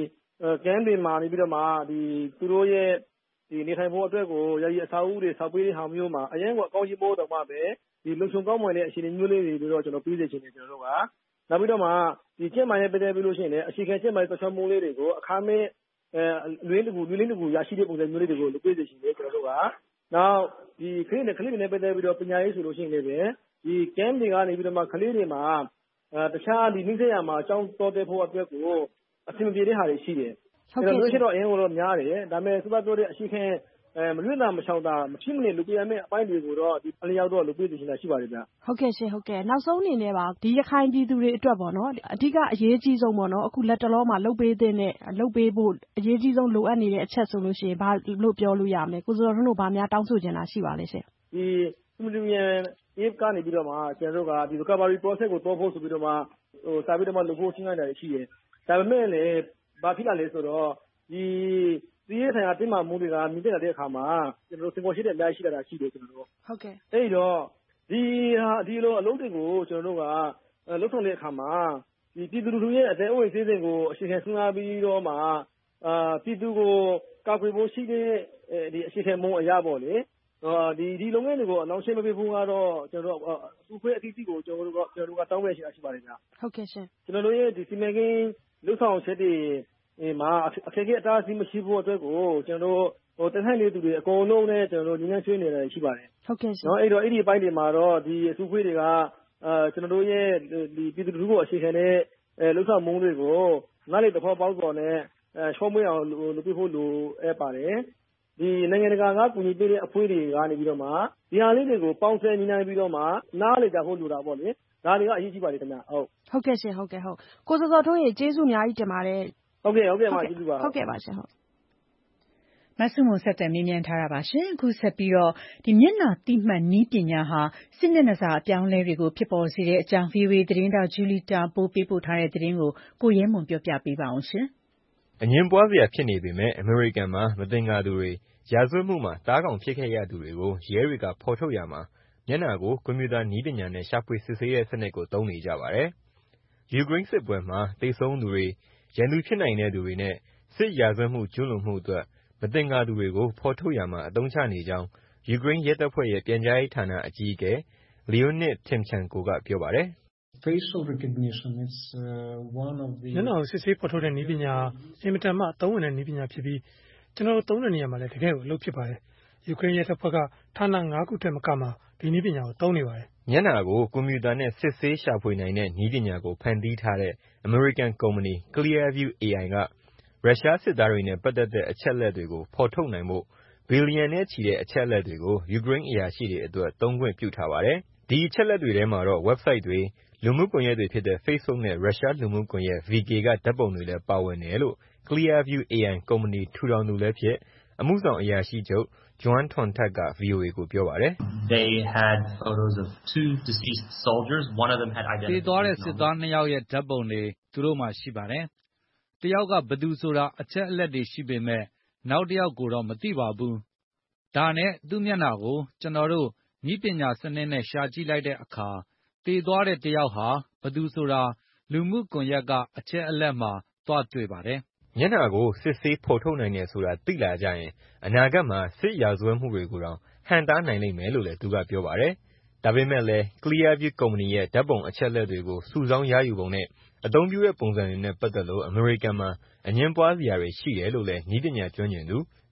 camp တွေမှာနေပြီးတော့မှဒီသူတို့ရဲ့ဒီနေထိုင်ဖို့အတွက်ကိုယာယီအဆောက်အဦတွေဆောက်ပေးတဲ့ဟာမျိုးမှာအရင်ကအကောင်းကြီးမိုးတော့မှပဲဒီလုံခြုံကောင်းမွန်တဲ့အခြေအနေမျိုးလေးတွေတော့ကျွန်တော်ပြီးစေချင်တယ်ကျွန်တော်တို့ကနောက်ပြီးတော့မှဒီကျင့်မာရေးပတ်သက်ပြီးလို့ရှိရင်လည်းအခြေခံကျင့်မာရေးသက်ဆောင်မှုလေးတွေကိုအခါမဲ့လွေးတကူရရှိတဲ့ပုံစံမျိုးလေးတွေကိုလုပ်ပေးစေချင်တယ်ကျွန်တော်တို့ကနောက်ဒီခလေးတွေနဲ့ပတ်သက်ပြီးတော့ပညာရေးဆိုလို့ရှိရင်လည်းပဲဒီ camp တွေကနေပြီးတော့မှခလေးတွေမှာတခြားဒီနှိမ့်ဆက်ရမှာအကြောင်းတော်တဲ့ဖို့အတွက်ကိုအဆင်ပြေတဲ့ဟာတွေရှိတယ်အဲ့တော့လို့ရှိတော့အရင်ကတော့များတယ်ဒါပေမဲ့စပတ်ပြောတဲ့အရှိခင်းမလွတ်တာမချောင်တာမဖြစ်မနေလူပြရမယ့်အပိုင်းတွေကိုတော့ဒီအလျောက်တော့လူပြစီနေတာရှိပါတယ်ဗျဟုတ်ကဲ့ရှင်ဟုတ်ကဲ့နောက်ဆုံးအနေနဲ့ပါဒီရခိုင်ပြည်သူတွေအတွက်ပေါ့နော်အဓိကအရေးကြီးဆုံးပေါ့နော်အခုလက်တလောမှာလုပ်ပေးဖို့အရေးကြီးဆုံးလိုအပ်နေတဲ့အချက်ဆိုလို့ရှိရင်ဘာလို့ပြောလို့ရမလဲကိုစောထွန်းတို့ဘာများတောင်းဆိုချင်တာရှိပါလဲရှင်ဒီhumanitarian aid ကနေပြီးတော့မှကျွန်တော်တို့ကဒီ recovery process ကိုတော့ဖို့ဆိုပြီးတော့မှစာပြီးတော့မှလုပ်ဖို့ရှင်းနေတာရှိတယ်ဒါပေမဲ့လည်းဘာဖြစ်လာလဲဆိုတော့ဒီရေးဆိုင်ရာတင်မာမှုတွေကမြင့်တက်လာတဲ့အခါမှာကျွန်တော်တို့စင်ပေါ်ရှိတဲ့အများကြီးရှိလာတာရှိတယ်ကျွန်တော်တို့ဟုတ်ကဲ့အဲ့တော့ဒီလိုအလုပ်တွေကိုကျွန်တော်တို့ကလုပ်ဆောင်တဲ့အခါမှာဒီပြည်သူလူထုရဲ့အသေးအဝိတ်သေးစိတ်ကိုအရှိန်ဆန်းစားပြီးတော့မှပြည်သူကိုကာကွယ်ဖို့ရှိတဲ့ဒီအရှိန်မုံအရာပေါ့လေဒီလုပ်ငန်းတွေကိုအနောက်ရှင်းမပေးဘူးကတော့ကျွန်တော်တို့အခွင့်အရေးကိုကျွန်တော်တို့ကတောင်းရရှိပါတယ်ဗျာဟုတ်ကဲ့ရှင်ကျွန်တော်တို့ရဲ့ဒီစီမံကိန်းလှုပ်ဆောင်ချက်တွေမှာအခက်အခဲအတားအဆီးမရှိဖို့အတွက်ကိုကျွန်တော်တို့တထိုင်လေးသူတွေအကုန်လုံးနဲ့ကျွန်တော်တို့ညီညာဆွေးနေတာရှိပါတယ်ဟုတ်ကဲ့ရှင်နော်အဲ့တော့အဲ့ဒီအပိုင်းတွေမှာတော့ဒီအစုခွေးတွေကကျွန်တော်တို့ရဲ့ဒီပြည်သူလူထုကိုအခြေခံတဲ့လှုပ်ဆောင်မှုတွေကိုငါးလေးတစ်ခေါက်ပေါင်းစော်နဲ့ရှော့မွေးအောင်လုပ်ပြဖို့လိုအပ်ပါတယ်ဒီနိုင်ငံတကာကကူညီပေးတဲ့အဖွဲ့တွေကနေပြီးတော့မှဒီဟာလေးတွေကိုပေါင်းစပ်ညီနိုင်ပြီးတော့မှနားလေကြဖို့လိုတာပေါ့လေဒါတွေကအရေးကြီးပါတယ်ခင်ဗျဟုတ်ကဲ့ရှင်ဟုတ်ကဲ့ဟုတ်ကိုစောစောထွန်းရေကျေးဇူးအများကြီးတင်ပါတယ်ဟုတ်ကဲ့ပါကျေးဇူးပါဟုတ်ကဲ့ပါရှင်ဟုတ်မဆုမွန်ဆက်တက်မေးမြန်းထားတာပါရှင်အခုဆက်ပြီးတော့ဒီမျက်နှာတိမှတ်နည်းပညာဟာစစ်မျက်နှာစာအပြောင်းလဲတွေကိုဖြစ်ပေါ်စေတဲ့အကြောင်း VOA သတင်းတောက်ဂျူလီတာပိုးပေးပို့ထားတဲ့သတင်းကိုကိုရဲမွန်ပြောပြပေးပါအောင်ရှင်အငြင်းပွားစရာဖြစ်နေပေမဲ့အမေရိကန်မှာမသင်္ကာသူတွေရာဇဝတ်မှုမှာတားကောင်ဖြစ်ခဲ့ရသူတွေကိုရဲတွေကဖော်ထုတ်ရမှာမျက်နှာကိုကွန်ပျူတာနည်းပညာနဲ့ရှာဖွေစစ်ဆေးတဲ့စနစ်ကိုသုံးနေကြပါတယ်။ယူကရိန်းစစ်ပွဲမှာသေဆုံးသူတွေရန်သူဖြစ်နိုင်တဲ့သူတွေနဲ့စစ်ရာဇဝတ်မှုကျူးလွန်မှုအတွက်မသင်္ကာသူတွေကိုဖော်ထုတ်ရမှာအသုံးချနေကြောင်းယူကရိန်းရဲတပ်ဖွဲ့ရဲ့ပြန်ကြားရေးဌာနအကြီးအကဲ Leonid Timchenko ကပြောပါတယ်။ Facial recognition is one of the မျက်နှာကိုစစ်ဆေးဖော်ထုတ်တဲ့နည်းပညာအင်မတန်မှအသုံးဝင်တဲ့နည်းပညာဖြစ်ပြီးကျွန်တော်တို့သုံးတဲ့နေရာမှာလည်းတကယ်ကိုအလုပ်ဖြစ်ပါတယ်။ယူကရိန်းရဲတပ်ဖွဲ့ကဌာန9ခုထက်မကမှဒီနည်းပညာကိုသုံးနေပါတယ်။မျက်နှာကိုကွန်ပျူတာနဲ့စစ်ဆေးရှာဖွေနိုင်တဲ့နည်းပညာကိုဖန်တီးထားတဲ့ American ကုမ္ပဏီ Clearview AI ကရုရှားစစ်သားတွေနဲ့ပတ်သက်တဲ့အချက်အလက်တွေကိုဖော်ထုတ်နိုင်ဖို့ဘီလီယံနဲ့ချီတဲ့အချက်အလက်တွေကိုယူကရိန်းအရာရှိတွေအတွက်သုံးခွင့်ပြုထားပါတယ်။ဒီအချက်အလက်တွေထဲမှာတော့ website တွေလူမှုကွန်ရက်တွေဖြစ်တဲ့ Facebook နဲ့ရုရှားလူမှုကွန်ရက် VK ကဓာတ်ပုံတွေလည်းပါဝင်တယ်လို့ Clearview AI ကုမ္ပဏီထူထောင်သူလည်းဖြစ်အမှုဆောင်အရာရှိချုပ် Joan Thontac က VOA ကိုပြောပါတယ်။ They had photos of two deceased soldiers. One of them had identified. သေသွားတဲ့စစ်သား2ယောက်ရဲ့ဓာတ်ပုံတွေသူတို့မှာရှိပါတယ်။တယောက်ကဘယ်သူဆိုတာအချက်အလက်တွေရှိပေမဲ့နောက်တစ်ယောက်ကိုတော့မသိပါဘူး။ဒါနဲ့သူ့မျက်နှာကိုကျွန်တော်တို့နည်းပညာစနစ်နဲ့ရှာကြည့်လိုက်တဲ့အခါသေသွားတဲ့တယောက်ဟာဘယ်သူဆိုတာလူမှုကွန်ရက်ကအချက်အလက်မှာသွားတွေ့ပါတယ်။မျက်နှာကိုစစ်ဆေးဖော်ထုတ်နိုင်တယ်ဆိုတာသိလာကြရင်အနာဂတ်မှာစစ်ရာဇဝတ်မှုတွေကိုတောင်ဟန့်တားနိုင်လိမ့်မယ်လို့လည်းသူကပြောပါတယ်။ဒါပေမဲ့လည်း Clearview ကုမ္ပဏီရဲ့ဓာတ်ပုံအချက်အလက်တွေကိုစုဆောင်းရယူပုံနဲ့အသုံးပြုတဲ့ပုံစံတွေနဲ့ပတ်သက်လို့အမေရိကန်မှာအငြင်းပွားစရာတွေရှိတယ်လို့လည်းနည်းပညာကျွမ်းကျင်သူ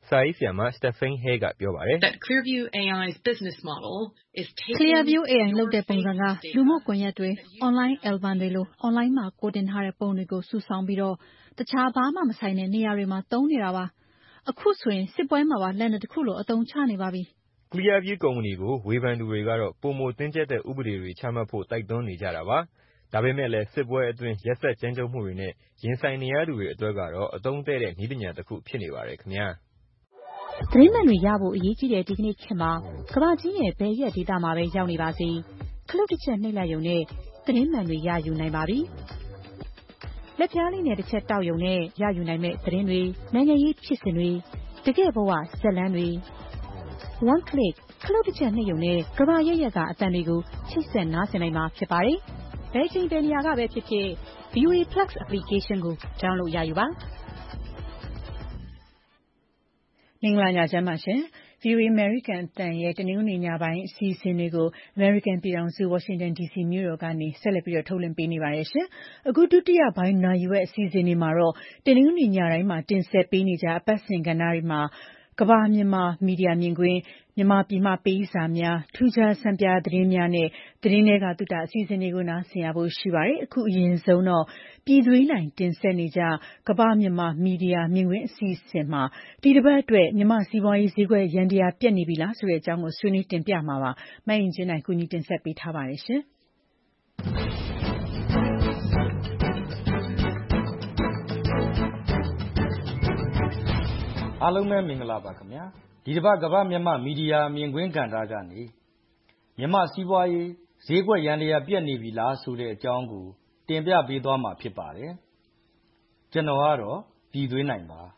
စာရေးဆရာမ Stephanie Hay ကပြောပါတယ် Clearview AI's business model is Clearview AI လုပ်တဲ့ပုံစံကလူမှုကွန်ရက်တွေ online album တွေလို online မှာကိုတင်ထားတဲ့ပုံတွေကိုစုဆောင်းပြီးတော့တခြားဘာမှမဆိုင်တဲ့နေရာတွေမှာသုံးနေတာပါအခုဆိုရင်စစ်ပွဲမှာပါလက်နက်တစ်ခုလိုအသုံးချနေပါပြီ Clearview ကုမ္ပဏီကိုဝေဖန်သူတွေကတော့ပိုမိုတင်းကျပ်တဲ့ဥပဒေတွေချမှတ်ဖို့တိုက်တွန်းနေကြတာပါဒါပေမဲ့လည်းစစ်ပွဲအတွင်းရက်စက်ကြမ်းကြုတ်မှုတွေနဲ့ရင်ဆိုင်နေရသူတွေအတွက်ကတော့အသုံးတဲ့တဲ့နည်းပညာတစ်ခုဖြစ်နေပါတယ်ခင်ဗျာသတင်းမှန်တွေရဖို့အရေးကြီးတဲ့ဒီကနေ့ခေတ်မှာကမ္ဘာကြီးရဲ့ဘယ်ရက်ဒေသမှာပဲရောက်နေပါစေခလုတ်တစ်ချက်နှိပ်လိုက်ရုံနဲ့သတင်းမှန်တွေရယူနိုင်ပါပြီလက်ပြားလေးနဲ့တစ်ချက်တောက်ရုံနဲ့ရယူနိုင်မဲ့သတင်းတွေနိုင်ငံရေးဖြစ်စဉ်တွေတကယ့်ဘဝဇာတ်လမ်းတွေ one click ခလုတ်တစ်ချက်နှိပ်ရုံနဲ့ကမ္ဘာရဲ့ကအသံတွေကိုချိတ်ဆက်နားဆင်နိုင်မှာဖြစ်ပါတယ်ဘယ်ချိန်ဘယ်နေရာကပဲဖြစ်ဖြစ် VOA Plus application ကို download ရယူပါမင်္ဂလာညချမ်းပါရှင် VOA American အသံရဲ့တနင်္ဂနွေညပိုင်းအစီအစဉ်တွေကို American ပြည်ထောင်စု Washington DC မြို့တော်ကနေဆက်လက်ပြီးထုတ်လွှင့်ပေးနေပါတယ်ရှင်အခုဒုတိယပိုင်းနာရီဝက်အစီအစဉ်တွေမှာတော့တနင်္ဂနွေညတိုင်းမှာတင်ဆက်ပေးနေကြအပတ်စဉ်ကဏ္ဍတွေမှာကမ္ဘာမြန်မာမီဒီယာမြင်ကွင်းမြန်မာပြည်မှပေးစာများထူးခြားစံပြသတင်းများနဲ့သတင်းတွေကသုတအစီအစဉ်တွေကိုနားဆင်ရဖို့ရှိပါတယ်အခုအရင်ဆုံးတော့ပြည်သွေးနိုင်တင်ဆက်နေကြကမ္ဘာမြန်မာမီဒီယာမြင်ကွင်းအစီအစဉ်မှာဒီတစ်ပတ်အတွက်မြန်မာစီးပွားရေးဈေးကွက်ရန်တရားပြတ်နေပြီလားဆိုတဲ့အကြောင်းကိုဆွေးနွေးတင်ပြမှာပါမအင်ကြင်းနိုင်ကူညီတင်ဆက်ပေးထားပါတယ်ရှင်အားလုံးပဲမင်္ဂလာပါခင်ဗျာဒီတစ်ပတ်ကမ္ဘာမြန်မာမီဒီယာမြင်ကွင်းကဏ္ဍကနေမြန်မာစီးပွားရေးဈေးကွက်ရန်တရားပြတ်နေပြီလားဆိုတဲ့အကြောင်းကိုတင်ပြပေးသွားမှာဖြစ်ပါတယ်ကျွန်တော်ကတော့ပြည်သွေးနိုင်ပါ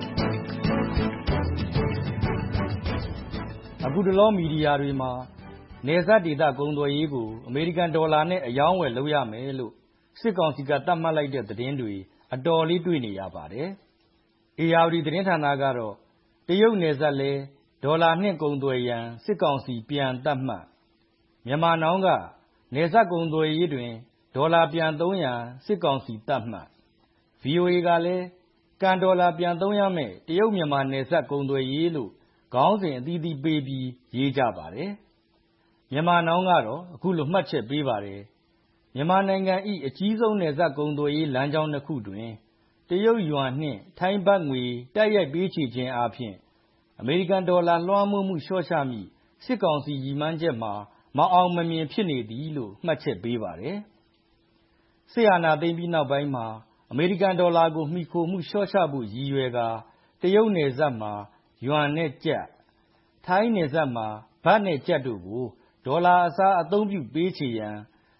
အခုတလောမီဒီယာတွေမှာနယ်စပ်ဒေသကုန်သွယ်ရေးကိုအမေရိကန်ဒေါ်လာနဲ့အယောင်းဝယ်လုပ်ရမယ်လို့စစ်ကောင်စီကသတ်မှတ်လိုက်တဲ့သတင်းတွေအတော်လေးတွေ့နေရပါတယ်ARD သတင်းဌာနကတော့တရုတ်နယ်စပ်လဲဒေါ်လာနှင့်ကုန်သွယ်ရန်စစ်ကောင်စီပြန်သတ်မှတ်မြန်မာနောင်ကနယ်စပ်ကုန်သွယ်ရေးတွင်ဒေါ်လာပြန်သုံးရန်စစ်ကောင်စီသတ်မှတ် VOA ကလည်းကန်ဒေါ်လာပြန်သုံးရမယ်တရုတ်မြန်မာနယ်စပ်ကုန်သွယ်ရေးလို့ခေါင်းစဉ်အသီးသီးပေးပြီးရေးကြပါတယ်မြန်မာနောင်ကတော့အခုလိုမှတ်ချက်ပေးပါတယ်မြန်မာနိုင်ငံ၏အကြီးဆုံးနယ်စပ်ကုန်သွယ်ရေးလမ်းကြောင်းတစ်ခုတွင်တရုတ်ယွမ်နှင့်ထိုင်းဘတ်ငွေတိုက်ရိုက်ပေးချေခြင်းအပြင်အမေရိကန်ဒေါ်လာလွှမ်းမိုးမှုလျှော့ချမိစစ်ကောင်စီရည်မှန်းချက်မှာမအောင်မမြင်ဖြစ်နေသည်လို့မှတ်ချက်ပေးပါတယ်စစ်အာဏာသိမ်းပြီးနောက်ပိုင်းမှာအမေရိကန်ဒေါ်လာကိုမှီခိုမှုလျှော့ချဖို့ရည်ရွယ်ကာတရုတ်နယ်စပ်မှာယွမ်နဲ့ကျပ်ထိုင်းနယ်စပ်မှာဘတ်နဲ့ကျပ်တို့ကိုဒေါ်လာအစားအသုံးပြုပေးချေရန်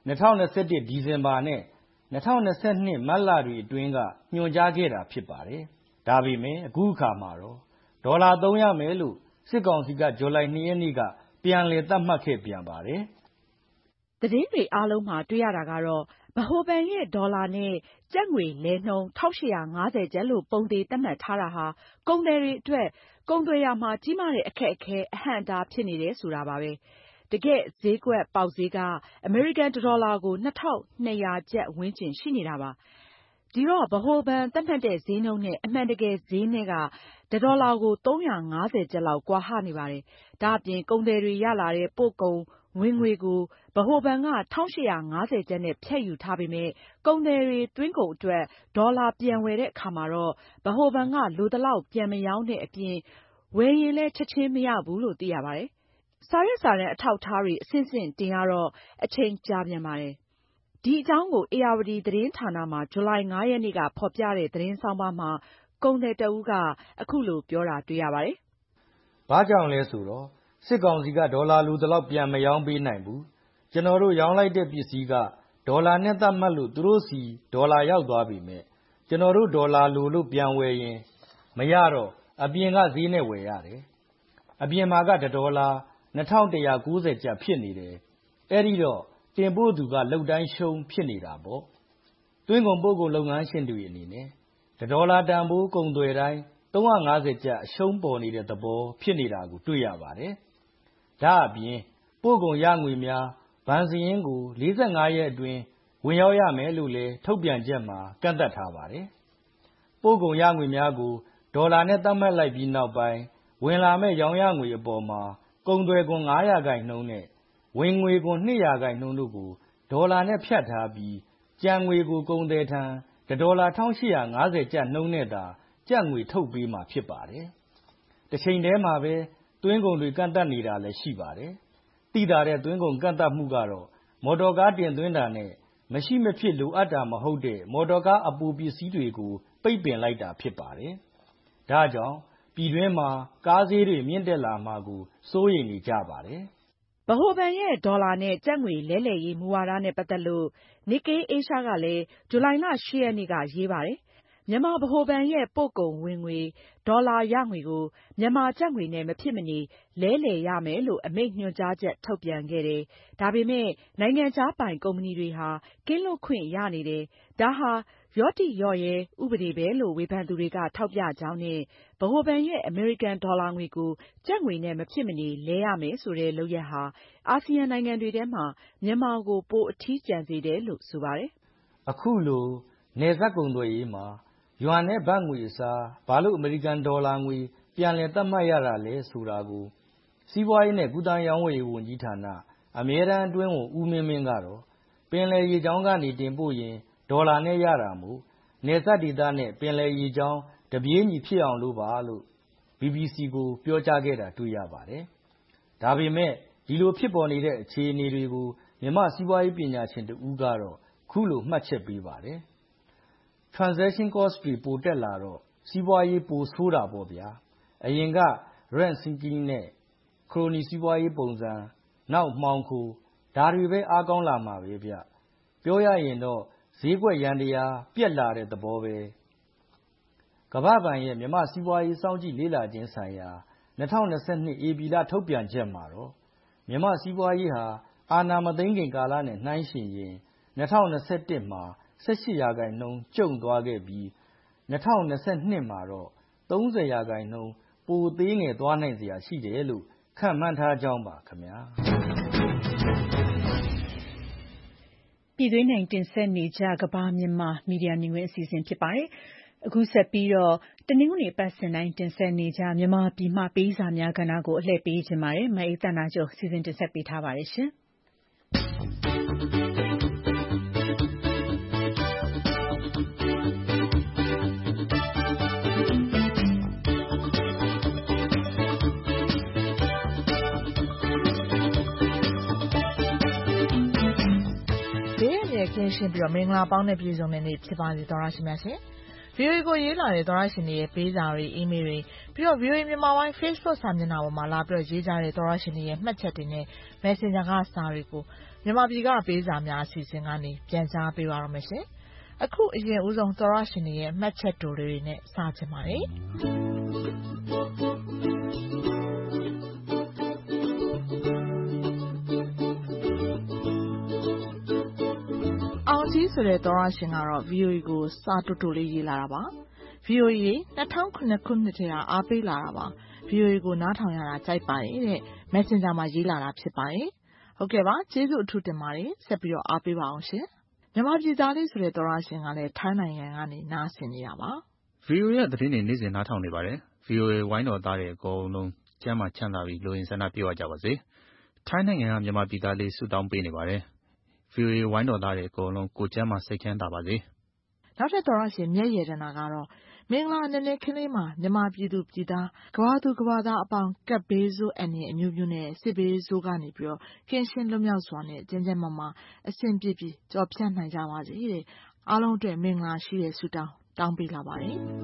2021ဒီဇင်ဘာနဲ့2022မတ်လတွေအတွင်းကညွှန်ကြားခဲ့တာဖြစ်ပါတယ်။ဒါပေမဲ့အခုအခါမှာတော့ဒေါ်လာသုံးရမယ်လို့စစ်ကောင်စီကဇူလိုင်2ရက်နေ့ကပြန်လည်သတ်မှတ်ခဲ့ပြန်ပါတယ်။သတင်းတွေအားလုံးမှာတွေ့ရတာကတော့ဗဟိုဘဏ်ရဲ့ဒေါ်လာနဲ့ကျပ်ငွေလဲနှုန်း1850ကျပ်လို့ပုံသေးသတ်မှတ်ထားတာဟာကုန်သည်တွေအတွက်ကုန်သွယ်ရာမှာကြီးမားတဲ့အခက်အခဲအဟန့်အတားဖြစ်နေတယ်ဆိုတာပါပဲ။တကယ့်ဈေးကွက်ပေါက်ဈေးကအမေရိကန်ဒေါ်လာကို2200ကျပ်ဝန်းကျင်ရှိနေတာပါ။ဒီတော့ဗဟိုဘဏ်သတ်မှတ်တဲ့ဈေးနှုန်းနဲ့အမှန်တကယ်ဈေးနဲ့ကဒေါ်လာကို350ကျပ်လောက်ကွာဟနေပါတယ်။ဒါ့အပြင်ကုန်သည်တွေရလာတဲ့ပို့ကုန်ဝင်ငွေကိုဗဟိုဘဏ်က1850ကျပ်နဲ့ဖြတ်ယူထားပေမဲ့ကုန်သည်တွေသွင်းကုန်အတွက်ဒေါ်လာပြန်ဝယ်တဲ့အခါမှာတော့ဗဟိုဘဏ်ကလိုသလောက်ပြန်မရောင်းတဲ့အပြင်ဝယ်ရင်လည်းချက်ချင်းမရဘူးလို့သိရပါတယ်။စာရွက်စာတမ်းအထောက်အထားတွေအဆင့်ဆင့်တင်ရတော့အချိန်ကြာပြန်ပါတယ်။ဒီအကြောင်းကို ARD သတင်းဌာနမှာဇူလိုင်9ရက်နေ့ကဖော်ပြတဲ့သတင်းဆောင်းပါးမှာကုန်သည်တဦးကအခုလိုပြောတာတွေ့ရပါတယ်။ဘာကြောင့်လဲဆိုတော့စစ်ကောင်စီကဒေါ်လာလိုသလောက်ပြန်မရောင်းပေးနိုင်ဘူး။ကျွန်တော်တို့ရောင်းလိုက်တဲ့ပစ္စည်းကဒေါ်လာနဲ့သတ်မှတ်လို့သူတို့စီဒေါ်လာရောက်သွားပြီမဲ့ကျွန်တော်တို့ဒေါ်လာလိုလို့ပြန်ဝယ်ရင်မရတော့အပြင်ကဈေးနဲ့ဝယ်ရတယ်။အပြင်မှာကဒေါ်လာ2190ကျပ်ဖြစ်နေတယ်။အဲ့ဒီတော့တင်ပို့သူကလောက်တိုင်းရှုံးဖြစ်နေတာပေါ့။သွင်းကုန်ပို့ကုန်လုပ်ငန်းရှင်တွေအနေနဲ့ဒေါ်လာတန်ဖိုးကုန်သွယ်တိုင်း350ကျပ်အရှုံးပေါ်နေတဲ့သဘောဖြစ်နေတာကိုတွေ့ရပါတယ်။ဒါအပြင်ပို့ကုန်ရငွေများဘဏ်စရင်းကို45ရက်အတွင်းဝင်ရောက်ရမယ်လို့လည်းထုတ်ပြန်ချက်မှာကန့်သတ်ထားပါတယ်။ပို့ကုန်ရငွေများကိုဒေါ်လာနဲ့သတ်မှတ်လိုက်ပြီးနောက်ပိုင်းဝင်လာမဲ့ရောင်းရငွေအပေါ်မှာကုန်သွယ်ခွန် 9% နဲ့ဝင်ငွေခွန် 2% တို့ကိုဒေါ်လာနဲ့ဖြတ်ထားပြီးကျန်ငွေကိုကုန်သည်ထံ$1,850 ကျပ်နှုန်းနဲ့သာကျပ်ငွေထုတ်ပေးမှာဖြစ်ပါတယ်။တစ်ချိန်တည်းမှာပဲသွင်းကုန်တွေကန့်သတ်နေတာလည်းရှိပါတယ်။သိသာတဲ့သွင်းကုန်ကန့်သတ်မှုကတော့မော်တော်ကားတင်သွင်းတာနဲ့မရှိမဖြစ်လိုအပ်တာမဟုတ်တဲ့မော်တော်ကားအပိုပစ္စည်းတွေကိုပိတ်ပင်လိုက်တာဖြစ်ပါတယ်။ဒါကြောင့်ပြည်တွင်းမှာကားဈေးတွေမြင့်တက်လာမှာကိုစိုးရိမ်နေကြပါတယ်။ဗဟိုဘဏ်ရဲ့ဒေါ်လာနဲ့ကျပ်ငွေလဲလှယ်ရေးမူဝါဒနဲ့ပတ်သက်လို့ Nikkei Asia ကလည်းဇူလိုင်လ 8 ရက်နေ့ကရေးပါတယ်။မြန်မာဗဟိုဘဏ်ရဲ့ပို့ကုန်ဝင်ငွေဒေါ်လာရငွေကိုမြန်မာကျပ်ငွေနဲ့မဖြစ်မနေလဲလှယ်ရမယ်လို့အမိန့်ညွှန်ကြားချက်ထုတ်ပြန်ခဲ့တယ်။ဒါပေမဲ့နိုင်ငံခြားပိုင်ကုမ္ပဏီတွေဟာကင်းလွတ်ခွင့်ရနေတယ်။ဒါဟာရော့တိရော့ရဲဥပဒေပဲလို့ဝေဖန်သူတွေကထောက်ပြကြောင်းနဲ့ဗဟိုဘဏ်ရဲ့အမေရိကန်ဒေါ်လာငွေကိုကျပ်ငွေနဲ့မဖြစ်မနေလဲရမယ်ဆိုတဲ့လုပ်ရပ်ဟာအာဆီယံနိုင်ငံတွေထဲမှာမြန်မာကိုပိုအထီးကျန်စေတယ်လို့ဆိုပါတယ်။အခုလိုနယ်စပ်ကုန်သွယ်ရေးမှာယွမ်နဲ့ဘတ်ငွေအစားဘာလို့အမေရိကန်ဒေါ်လာငွေပြန်လည်သတ်မှတ်ရတာလဲဆိုတာကိုစီးပွားရေးနဲ့ကူးသန်းရောင်းဝယ်ရေးဝန်ကြီးဌာနအမြဲတမ်းအတွင်းဝန်ဦးမင်းမင်းကတော့ပင်လယ်ရေကြောင်းကနေတင်ပို့ရင်ဒေါ်လာနဲ့ရတာမို့နယ်စပ်ဒေသနဲ့ပင်လယ်ရေကြောင်းတပြေးညီဖြစ်အောင်လို့ပါလို့ BBC ကိုပြောကြားခဲ့တာတွေ့ရပါတယ်။ဒါပေမဲ့ဒီလိုဖြစ်ပေါ်နေတဲ့အခြေအနေတွေကိုမြန်မာစီးပွားရေးပညာရှင်တဦးကတော့ခုလိုမှတ်ချက်ပေးပါတယ်။ Transaction cost တွေပိုတက်လာတော့စီးပွားရေးပိုဆိုးတာပေါ့ဗျာ။အရင်က rent seeking နဲ့ crony စီးပွားရေးပုံစံနောက်မှောင်ခိုဒါတွေပဲအားကောင်းလာမှာပဲဗျ။ပြောရရင်တော့ဈေးကွက်ရန်တရားပြက်လာတဲ့သဘောပဲ။ကမ္ဘာ့ဘဏ်ရဲ့မြန်မာစီးပွားရေးစောင့်ကြည့်လေ့လာခြင်းဆိုင်ရာ2022ဧပြီလထုတ်ပြန်ချက်မှာတော့မြန်မာစီးပွားရေးဟာအာဏာမသိမ်းခင်ကာလနဲ့နှိုင်းယှဉ်ရင်2021မှာ18% ကျုံသွားခဲ့ပြီး2022မှာတော့30% ပိုသေးငယ်သွားနိုင်စရာရှိတယ်လို့ခန့်မှန်းထားကြောင်းပါခင်ဗျာပြည်တွင်းနိုင်တင်ဆက်နေကြကဘာမြန်မာမီဒီယာမြင်ကွင်းအစီအစဉ်ဖြစ်ပါတယ်။အခုဆက်ပြီးတော့တနင်္ဂနွေပတ်စဉ်တိုင်းတင်ဆက်နေကြမြန်မာပြည်မှပေးစာများကဏ္ဍကိုအလှည့်ပေးခြင်းပါတယ်။မအေးသန္တာကျော်စီစဉ်တင်ဆက်ပေးထားပါတယ်ရှင်။ကင်းရှင်းပြီးတော့မင်္ဂလာပေါင်းနဲ့ပြည့်စုံတဲ့နေ့ဖြစ်ပါစေသောရရှိများရှင်။ VOA ကိုရေးလာတဲ့သောရရှင်တွေရဲ့ပေးစာတွေအီးမေးလ်တွေပြီးတော့ VOA မြန်မာပိုင်း Facebook စာမျက်နှာပေါ်မှာလာပြီးတော့ရေးကြတဲ့သောရရှင်တွေရဲ့မှတ်ချက်တွေနဲ့ Messenger ကစာတွေကိုမြန်မာပြည်ကပေးစာများအစီအစဉ်ကနေပြန်ကြားပေးပါရမယ်ရှင်။အခုအရင်ဦးဆုံးသောရရှင်တွေရဲ့မှတ်ချက်တိုလေးတွေနဲ့စချင်ပါတယ်။အောင်ကြီးဆိုတဲ့သောရရှင်ကတော့ VOA ကိုစာတူတူလေးရေးလာတာပါ။ VOA 2009ခုနှစ်ထဲကအားပေးလာတာပါ။ VOA ကိုနားထောင်ရတာကြိုက်ပါတယ်တဲ့ Messenger မှာရေးလာတာဖြစ်ပါတယ်။ဟုတ်ကဲ့ပါကျေးဇူးအထူးတင်ပါတယ်။ဆက်ပြီးတော့အားပေးပါအောင်ရှင်။မြန်မာပြည်သားလေးဆိုတဲ့သောရရှင်ကလည်းထိုင်းနိုင်ငံကနေနားဆင်နေတာပါ။ VOA ရဲ့သတင်းတွေနေ့စဉ်နားထောင်နေပါတယ်။ VOA ဝိုင်းတော်သားတွေအကုန်လုံးကျန်းမာချမ်းသာပြီးလိုရင်းဆန္ဒပြည့်ဝကြပါစေ။ထိုင်းနိုင်ငံကမြန်မာပြည်သားလေးဆုတောင်းပေးနေပါတယ်။ VOA ဝိုင်းတော်သားတွေအကုန်လုံးကိုကျန်းမာစိတ်ချမ်းသာပါစေ။နောက်ထပ်သောရရှင်မျက်ရည်တနာကတော့မင်္ဂလာနည်းနည်းခင်းလေးမှာမြန်မာပြည်သူပြည်သားကဘာသူကဘာသားအပေါင်းကပ်ဘေးဆိုးအန္တရာယ်အမျိုးမျိုးနဲ့စစ်ဘေးဆိုးကနေပြီးတော့ကင်းရှင်းလွတ်မြောက်စွာနဲ့ကျန်းကျန်းမာမာအဆင်ပြေပြေကြော်ဖြတ်နိုင်ကြပါစေတဲ့အားလုံးအတွက်မင်္ဂလာရှိတဲ့ဆုတောင်းပေးလာပါတယ်။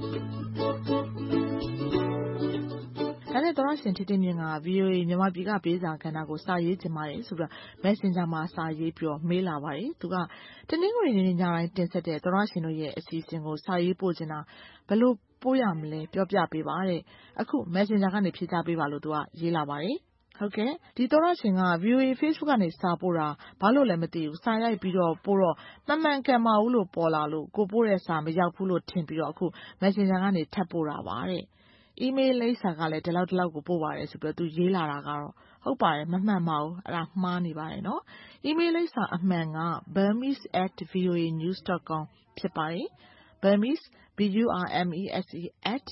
ဒါနဲ့သောရရှင်ထိတိမြင့်က VOA မြန်မာပြည်ကပေးစာကဏ္ဍကိုစာရေးချင်ပါတယ်ဆိုပြီးတော့ Messenger မှာစာရေးပြီးတော့မေးလာပါတယ်။သူကတနင်္ဂနွေနေ့ညတိုင်းတင်ဆက်တဲ့သောရရှင်တို့ရဲ့အစီအစဉ်ကိုစာရေးပို့ချင်တာဘယ်လိုပို့ရမလဲပြောပြပေးပါတဲ့။အခု Messenger ကနေဖြေချပေးပါလို့သူကရေးလာပါတယ်။ဟုတ်ကဲ့ဒီသောရရှင်က VOA Facebook ကနေစာပို့တာဘာလို့လဲမသိဘူးစာရိုက်ပြီးတော့ပို့တော့မမှန်ကန်ပါဘူးလို့ပေါ်လာလို့ကိုပို့တဲ့စာမရောက်ဘူးလို့ထင်ပြီးတော့အခု Messenger ကနေထပ်ပို့တာပါတဲ့။ email လိပ်စာကလည်းဒီလောက်ကိုပို့ပါတယ်ဆိုပြီးတော့သူရေးလာတာကတော့ဟုတ်ပါတယ်မမှန်ပါဘူးအဲ့ဒါမှားနေပါတယ်နော် email လိပ်စာအမှန်က burmese@voanews.com ဖြစ်ပါတယ် burmese burmese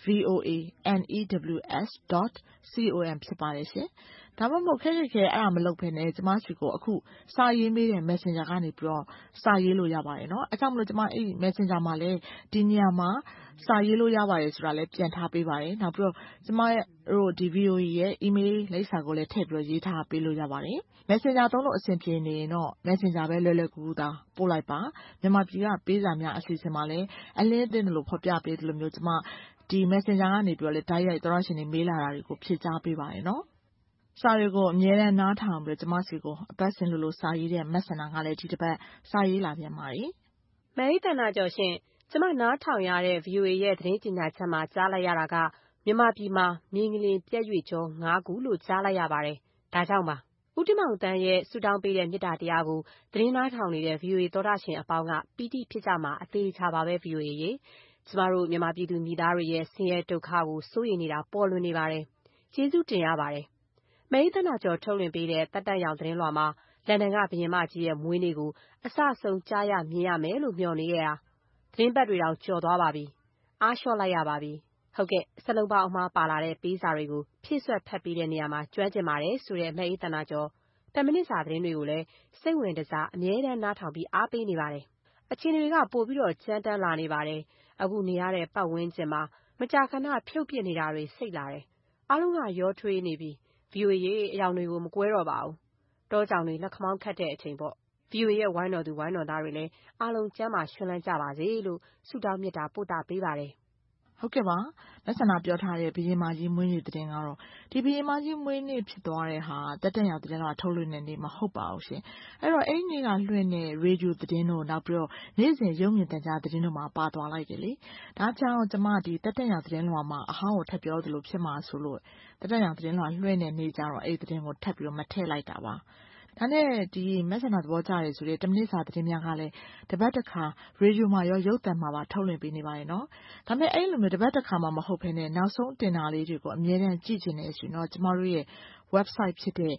voanews.com ဖြစ်ပါတယ်ရှင်။ဒါမှမဟုတ်ခက်အဲ့ဒါမလုပ်ဘဲနဲ့ကျမစီကိုအခုစာရေးမေးတဲ့ Messenger ကနေပြီးတော့စာရေးလို့ရပါတယ်နော်။အဲကြောင့်မလို့ကျမအဲ့ Messenger မှာလည်းဒီနေရာမှာစာရေးလို့ရပါတယ်ဆိုတာလည်းပြန်ထားပေးပါတယ်။နောက်ပြီးတော့ကျမတို့ဒီ VOA ရဲ့ email လိပ်စာကိုလည်းထည့်ပြီးတော့ရေးထားပေးလို့ရပါတယ်။ Messenger သုံးလို့အဆင်ပြေနေရင်တော့ Messenger ပဲလွယ်လွယ်ကူကူသာပို့လိုက်ပါ။မြန်မာပြည်ကပေးစာများအစီအစဉ်မှာလည်းအလင်းအသင့်လို့ဖော်ပြပေးတယ်လို့မျိုးကျမဒီ Messenger ကနေပြီးတော့လည်းတိုက်ရိုက်သောရရှင်တွေမေးလာတာတွေကိုဖြေကြားပေးပါတယ်နော်။စာတွေကိုအမြဲတမ်းနားထောင်ပြီးကျမစီကိုအပတ်စဉ်လိုစာရေးတဲ့မက်ဆန္ဒကလည်းဒီတစ်ပတ်စာရေးလာပြန်ပါတယ်။မဲဟိတနာကျော်ရှင်ကျမနားထောင်ရတဲ့ VOA ရဲ့သတင်းပညာချက်မှာကြားလိုက်ရတာကမြန်မာပြည်မှာမြင်းကလေးပြည့်ရွေကျော်9ခုလို့ကြားလိုက်ရပါတယ်။ဒါကြောင့်ပါ။ဦးတင်မောင်တန်းရဲ့ဆူတောင်းပေးတဲ့မေတ္တာတရားကိုသတင်းနားထောင်နေတဲ့ VOA သောတာရှင်အပေါင်းကပီတိဖြစ်ကြမှာအသေးချပါပဲ VOA ရေ။ကျမတို့မြန်မာပြည်သူမိသားတွေရဲ့ဆင်းရဲဒုက္ခကိုစိုးရိမ်နေတာပေါ်လွင်နေပါတယ်။ကျေးဇူးတင်ရပါတယ်။မဲဟိတနာကျော်ထုတ်လွှင့်ပေးတဲ့တက်တက်ရောင်သတင်းလွှာမှာလန်ဒန်ကဘုရင်မကြီးရဲ့မွေးနေ့ကိုအစဆုံးကြားရမြင်ရမယ်လို့မျှော်နေခဲ့တာ။သတင်းပတ်တွေတောင်ကျော်သွားပါပြီ။အားလျှော့လိုက်ရပါပြီ။ဟုတ်ကဲ့စလုံးပေါင်းအမှားပါလာတဲ့ပေးစာတွေကိုဖြည့်ဆွတ်ဖတ်ပေးတဲ့နေရာမှာကျွမ်းကျင်ပါတယ်ဆိုတဲ့မဲဟိတနာကျော်10မိနစ်စာသတင်းတွေကိုလည်းစိတ်ဝင်တစားအမြဲတမ်းနားထောင်ပြီးအားပေးနေပါတယ်။အခြေအနေတွေကပို့ပြီးတော့ကြမ်းတမ်းလာနေပါတယ်။အခုနေရတဲ့ပတ်ဝန်းကျင်မှာမကြာခဏဖြုတ်ပစ်နေတာတွေစိတ်လာတယ်။အားလုံးကရောထွေးနေပြီ။ VOA ရဲ့အယောင်တွေကိုမကွဲတော့ပါဘူး။တောကြောင်တွေလက်ခမောင်းခတ်တဲ့အချိန်ပေါ့။ VOA ရဲ့ဝိုင်းတော်သူဝိုင်းတော်သားတွေလည်းအားလုံးကျမ်းမာရွှင်လန်းကြပါစေလို့ဆုတောင်းမေတ္တာပို့တာပေးပါတယ်ဟုတ်ကဲ့ပါမဆန္ဒပြောထားတဲ့ဘုရင်မကြီးမွေးနေ့သတင်းကတော့ဒီဘုရင်မကြီးမွေးနေ့ဖြစ်သွားတဲ့ဟာတက်တက်ရောက်သတင်းတော့ထုတ်လွှင့်နေနေမဟုတ်ပါဘူးရှင်အဲ့တော့အဲ့ဒီနေ့ကလွှင့်တဲ့ရေဒီယိုသတင်းတို့နောက်ပြီးတော့နေ့စဉ်ရုပ်မြင်သံကြားသတင်းတို့မှာပါသွားလိုက်တယ်လေဒါကြောင့်ကျမဒီတက်တက်ရောက်သတင်းလွှာမှာအဟောင်းကိုထပ်ပြောသလိုဖြစ်မှာဆိုလို့တက်တက်ရောက်သတင်းလွှာလွှင့်တဲ့နေ့ကျတော့အဲ့ဒီသတင်းကိုထပ်ပြီးတော့မထည့်လိုက်တာပါဒါနဲ့ဒီမက်ဆန္ဒသဘောကျရဲဆိုတဲ့10မိနစ်စာသတင်းများကလည်းတပတ်တစ်ခါရေဒီယိုမှာရောရုပ်သံမှာပါထုတ်လွှင့်ပေးနေပါတယ်နော်။ဒါပေမဲ့အဲ့လိုမျိုးတပတ်တစ်ခါမှမဟုတ်ဘဲနဲ့နောက်ဆုံးတင်တာလေးတွေကိုအမြဲတမ်းကြည့်ချင်နေဆိုတော့ကျမတို့ရဲ့ website ဖြစ်တဲ့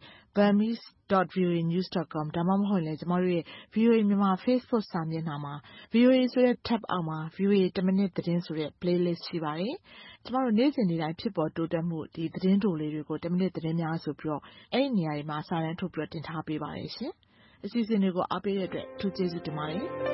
burmese.voanews.com ဒါမှမဟုတ်လည်းကျမတို့ရဲ့ VOA မြန်မာ Facebook စာမျက်နှာမှာ VOA ဆိုတဲ့ tab အောက်မှာ VOA 10မိနစ်သတင်းဆိုတဲ့ playlist ရှိပါတယ်။ကျမတို့နေ့စဉ်နေ့တိုင်းဖြစ်ပေါ်တိုးတက်မှုဒီသတင်းတိုလေးတွေကို10မိနစ်သတင်းများဆိုပြီးတော့အဲ့ဒီနေရာတွေမှာစာတန်းထုတ်ပြီးတော့တင်ထားပေးပါတယ်ရှင်။အစီအစဉ်တွေကိုအားပေးတဲ့အတွက်အထူးကျေးဇူးတင်ပါတယ်။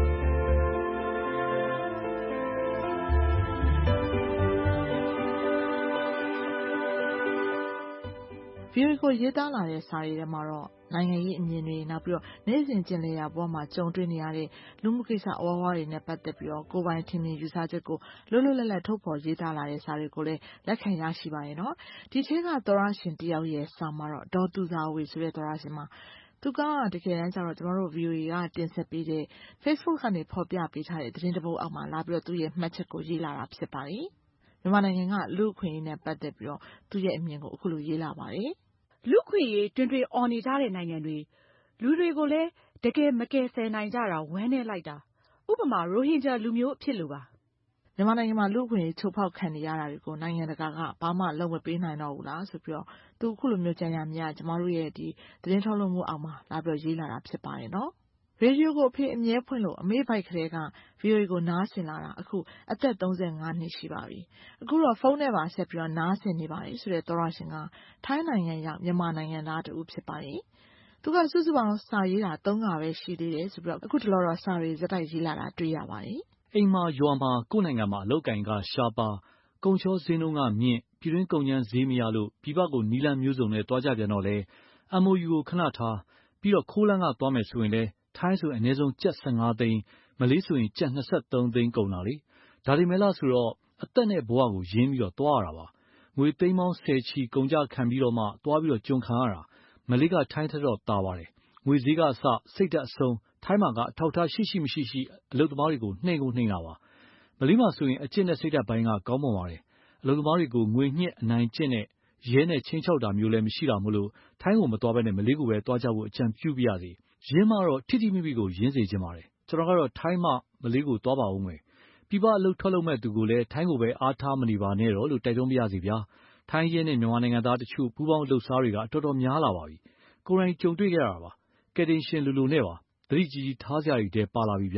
VOA ကိုရေးသားလာတဲ့စာတွေထဲမှာတော့နိုင်ငံရေးအမြင်တွေနောက်ပြီးတော့နေ့စဉ်ကျင်လည်ရာဘဝမှာကြုံတွေ့နေရတဲ့လူမှုကိစ္စအဝဝတွေနဲ့ပတ်သက်ပြီးတော့ကိုယ်ပိုင်ထင်မြင်ယူဆချက်ကိုလွတ်လွတ်လပ်လပ်ထုတ်ဖော်ရေးသားလာတဲ့စာတွေကိုလည်းလက်ခံရရှိပါရဲ့နော်ဒီထဲကသောရရှင်တယောက်ရဲ့စာမှာတော့ဒေါ်သူဇာဝေဆိုတဲ့သောရရှင်မှာသူကတကယ်တမ်းကျတော့ကျမတို့ VOA ကတင်ဆက်ပေးတဲ့ Facebook ကနေဖော်ပြပေးထားတဲ့သတင်းတပုဒ်အောက်မှာလာပြီးတော့သူ့ရဲ့မှတ်ချက်ကိုရေးလာတာဖြစ်ပါတယ်မြန်မာနိုင်ငံကလူ့အခွင့်အရေးနဲ့ပတ်သက်ပြီးတော့သူ့ရဲ့အမြင်ကိုအခုလိုရေးလာပါတယ်လူခွေရေးတွင်တွင်အော်နေကြတဲ့နိုင်ငံတွေလူတွေကိုလည်းတကယ်မကယ်ဆယ်နိုင်ကြတာဝမ်းနဲ့လိုက်တာဥပမာရိုဟင်ဂျာလူမျိုးအဖြစ်လိုပါမြန်မာနိုင်ငံမှာလူ့အခွင့်အရေးချိုးဖောက်ခံနေရတာတွေကိုနိုင်ငံတကာကဘာမှလုပ်မပေးနိုင်တော့ဘူးလားဆိုပြီးတော့သူအခုလိုမျိုးကြံရမြကျမတို့ရဲ့ဒီသတင်းထုတ်လွှင့်မှုအောက်မှာလာပြီးရေးလာတာဖြစ်ပါတယ်နော်ရေဒီယိုကိုအဖေအမြဲဖွင့်လို့အမေဘိုက်ကလေးက VOA ကိုနားဆင်လာတာအခုအသက်35နှစ်ရှိပါပြီအခုတော့ဖုန်းနဲ့ပါဆက်ပြီးတော့နားဆင်နေပါတယ်ဆိုတဲ့သောရရှင်ကထိုင်းနိုင်ငံရောက်မြန်မာနိုင်ငံသားတူဖြစ်ပါတယ်သူကစုစုပေါင်းစာရေးတာ3ခါပဲရှိသေးတယ်ဆိုပြီးတော့အခုတလောတော့စာရေးစက်တိုက်ရေးလာတာတွေ့ရပါတယ်အိမ်မှာရွာမှာကိုယ့်နိုင်ငံမှာအလုပ်ကင်ကရှားပါကုန်ချောဈေးနှုန်းကမြင့်ပြည်တွင်းကုန်ကျန်းဈေးမရလို့ပြည်ပကိုနီလန်းမျိုးစုံနဲ့တွားကြပြန်တော့လဲ MOU ကိုခဏထားပြီးတော့ခိုးလန်းကသွားမယ်ဆိုရင်လဲထိုင်းဆိုအနည်းဆုံးကျပ်15သိန်းမလေးဆိုရင်ကျပ်23သိန်းကုန်တာလေဒါတွေမဲ့လားဆိုတော့အသက်နဲ့ဘဝကိုရင်းပြီးတော့သွားရတာပါငွေသိန်းပေါင်း10ချီကုန်ကြခံပြီးတော့မှသွားပြီးတော့ကြုံခံရတာမလေးကထိုင်းထက်တော့တာပါတယ်ငွေဈေးကအစစိတ်ဓာတ်အဆုံးထိုင်းမှာကအထောက်ထားရှိမရှိအလုပ်သမားတွေကိုနှိမ်တာပါမလေးမှာဆိုရင်အကျင့်နဲ့စိတ်ဓာတ်ပိုင်းကကောင်းမွန်ပါတယ်အလုပ်သမားတွေကိုငွေညှစ်အနိုင်ကျင့်နဲ့ရဲနဲ့ချင်းချောက်တာမျိုးလည်းမရှိတာမို့လို့ထိုင်းကိုမသွားဘဲနဲ့မလေးကိုပဲသွားကြဖို့အကြံပြုပြရစီရင်းမှတော့ထိထိမိမိကိုရင်းစေခြင်းပါတယ်ကျွန်တော်ကတော့ထိုင်းမှမလေးကိုသွားပါဦးမယ်ပြည်ပအလုပ်ထွက်လုပ်မဲ့သူကိုလည်းထိုင်းကိုပဲအားထားမနေပါနဲ့တော့လို့တိုက်တွန်းပြရစီဗျာထိုင်းရဲနဲ့မြန်မာနိုင်ငံသားတချို့ပူးပေါင်းလှုပ်ရှားတွေကတော်တော်များလာပါပြီကိုယ်တိုင်ကြုံတွေ့ခဲ့ရတာပါကယ်တင်ရှင်လူနဲ့ပါသတိကြီးထားစရာတွေတဲပါလာပြီဗျာ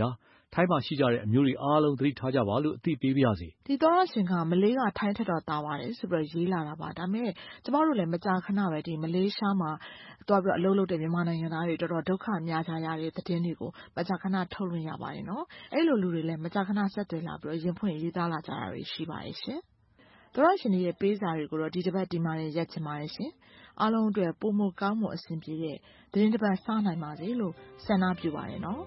ထိုင်းမှာရှိကြတဲ့အမျိုးတွေအားလုံးသတိထားကြပါလို့အသိပေးပါရစေ။ဒီသောရရှင်ကမလေးကထိုင်းထက်တော့တာပါတယ်ဆိုပြီးရေးလာတာပါဒါပေမဲ့ကျမတို့လည်းမကြာခဏပဲဒီမလေးရှားမှာသွားပြီးအလုပ်လုပ်တဲ့မြန်မာနိုင်ငံသားတွေတော်တော်ဒုက္ခများကြရတဲ့သတင်းတွေကိုမကြာခဏထုတ်လွှင့်ရပါတယ်နော်အဲ့လိုလူတွေလည်းမကြာခဏဆက်သွယ်လာပြီးရင်ဖွင့်ရေးသားလာကြတာတွေရှိပါတယ်ရှင်သောရရှင်ရဲ့ပေးစာတွေကိုတော့ဒီတစ်ပတ်ဒီမှာရက်ချင်ပါတယ်ရှင်အားလုံးအတွက်ပုံမကောင်းမှုအဆင်ပြေတဲ့သတင်းတစ်ပတ်စနိုင်ပါစေလို့ဆန္ဒပြုပါတယ်နော်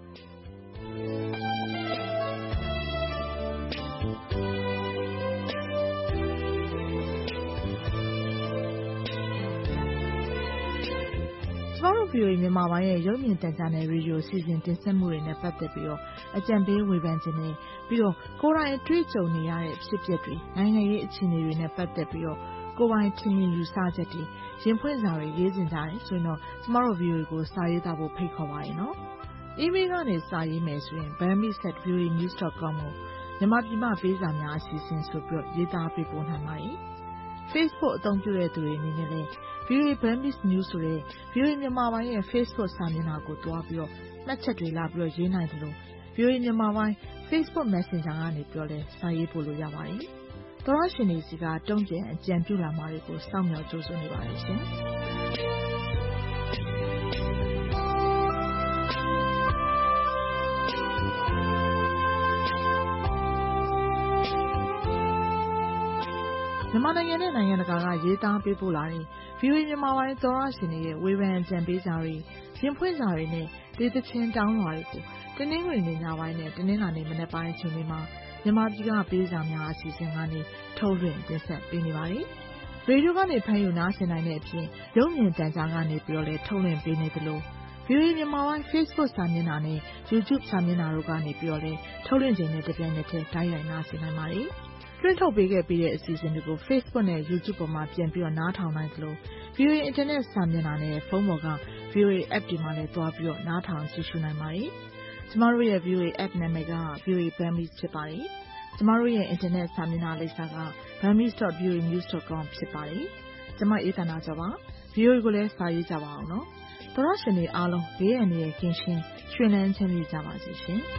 ကျမတို့ VOA မြန်မာပိုင်းရဲ့ရုပ်မြင်သံကြားနယ်ရေဒီယိုစီစဉ်တင်ဆက်မှုတွေနဲ့ပတ်သက်ပြီးတော့အကြံပေးဝေဖန်ခြင်းတွေပြီးတော့ကိုယ်တိုင်တွေ့ကြုံနေရတဲ့ဖြစ်ပျက်တွေနိုင်ငံရေးအခြေအနေတွေနဲ့ပတ်သက်ပြီးတော့ကိုယ်ပိုင်ထင်မြင်ယူဆချက်တွေရင်ဖွင့်စာတွေရေးတင်ကြတယ်ဆိုရင်တော့ကျမတို့ VOA ကိုစာရေးသားဖို့ဖိတ်ခေါ်ပါရနော်။ email ကနေစာရေးမယ်ဆိုရင် burmese@voanews.com ကိုမြန်မာပြည်မှာပေးစာများအစီအစဉ်ဆိုပြီးရေးသားပေးပို့နိုင်ပါတယ်။ Facebook အသုံးပြုတဲ့သူတွေအနေနဲ့လည်း VOA Burmese News ဆိုတဲ့ VOA မြန်မာပိုင်းရဲ့ Facebook စာမျက်နှာကိုတွားပြီးမှတ်ချက်တွေလာပြီးရေးနိုင်တယ်လို့ VOA မြန်မာပိုင်း Facebook Messenger ကနေပြောလဲစာရေးပို့လို့ရပါတယ်။သောရရှင်တွေစီကတုံ့ပြန်အကြံပြုလာမှာတွေကိုစောင့်မျှော်ကြိုးစားနေပါတယ်ရှင်။မြန်မာနိုင်ငံနဲ့နိုင်ငံတကာကရေးသားပေးပို့လာတဲ့ VOA မြန်မာပိုင်းသောရရှင်တွေရဲ့ဝေဖန်အကြံပေးစာတွေရင်ဖွင့်စာတွေနဲ့ဒေသချင်းတောင်းလွှာတွေကိုတင်းနှင်းဝင်နေညပိုင်းနဲ့တင်းနှင်းလာနေမနေ့ပိုင်းအချိန်တွေမှာမြန်မာပြည်ကပေးစာများအစီအစဉ်ကနေထုတ်လွှင့်တင်ဆက်ပေးနေပါတယ်။ရေဒီယိုကနေဖမ်းယူနားဆင်နိုင်တဲ့အပြင်ရုပ်မြင်သံကြားကနေပြီးတော့လည်းထုတ်လွှင့်ပေးနေသလို VOA မြန်မာပိုင်း Facebook စာမျက်နှာနဲ့ YouTube စာမျက်နှာတို့ကနေပြီးတော့လည်းထုတ်လွှင့်ခြင်းနဲ့တပြိုင်နက်တည်းတိုက်ရိုက်နားဆင်နိုင်ပါတယ်။လွှင့်ထုတ်ပေးခဲ့ပြီးတဲ့အစီအစဉ်တွေကို Facebook နဲ့ YouTube ပေါ်မှာပြန်ပြီးတော့နားထောင်နိုင်သလို VOA Internet စာမျက်နှာနဲ့ဖုန်းပေါ်က VOA App ဒီမှာလည်းတွားပြီးတော့နားထောင်ကြည့်ရှုနိုင်ပါတယ်။ကျမတို့ရဲ့ VOA App နာမည်က VOA Burmese ဖြစ်ပါတယ်။ကျမတို့ရဲ့ Internet စာမျက်နှာလိပ်စာက burmese.voanews.com ဖြစ်ပါတယ်။ကျမအေးသန္တာကျော်ပါ။ VOA ကိုလည်းစာရေးကြပါအောင်နော်။သောရရှင်တွေအားလုံးဘေးအန္တရာယ်ကင်းရှင်းရွှင်လန်းချမ်းမြေ့ကြပါစေရှင်။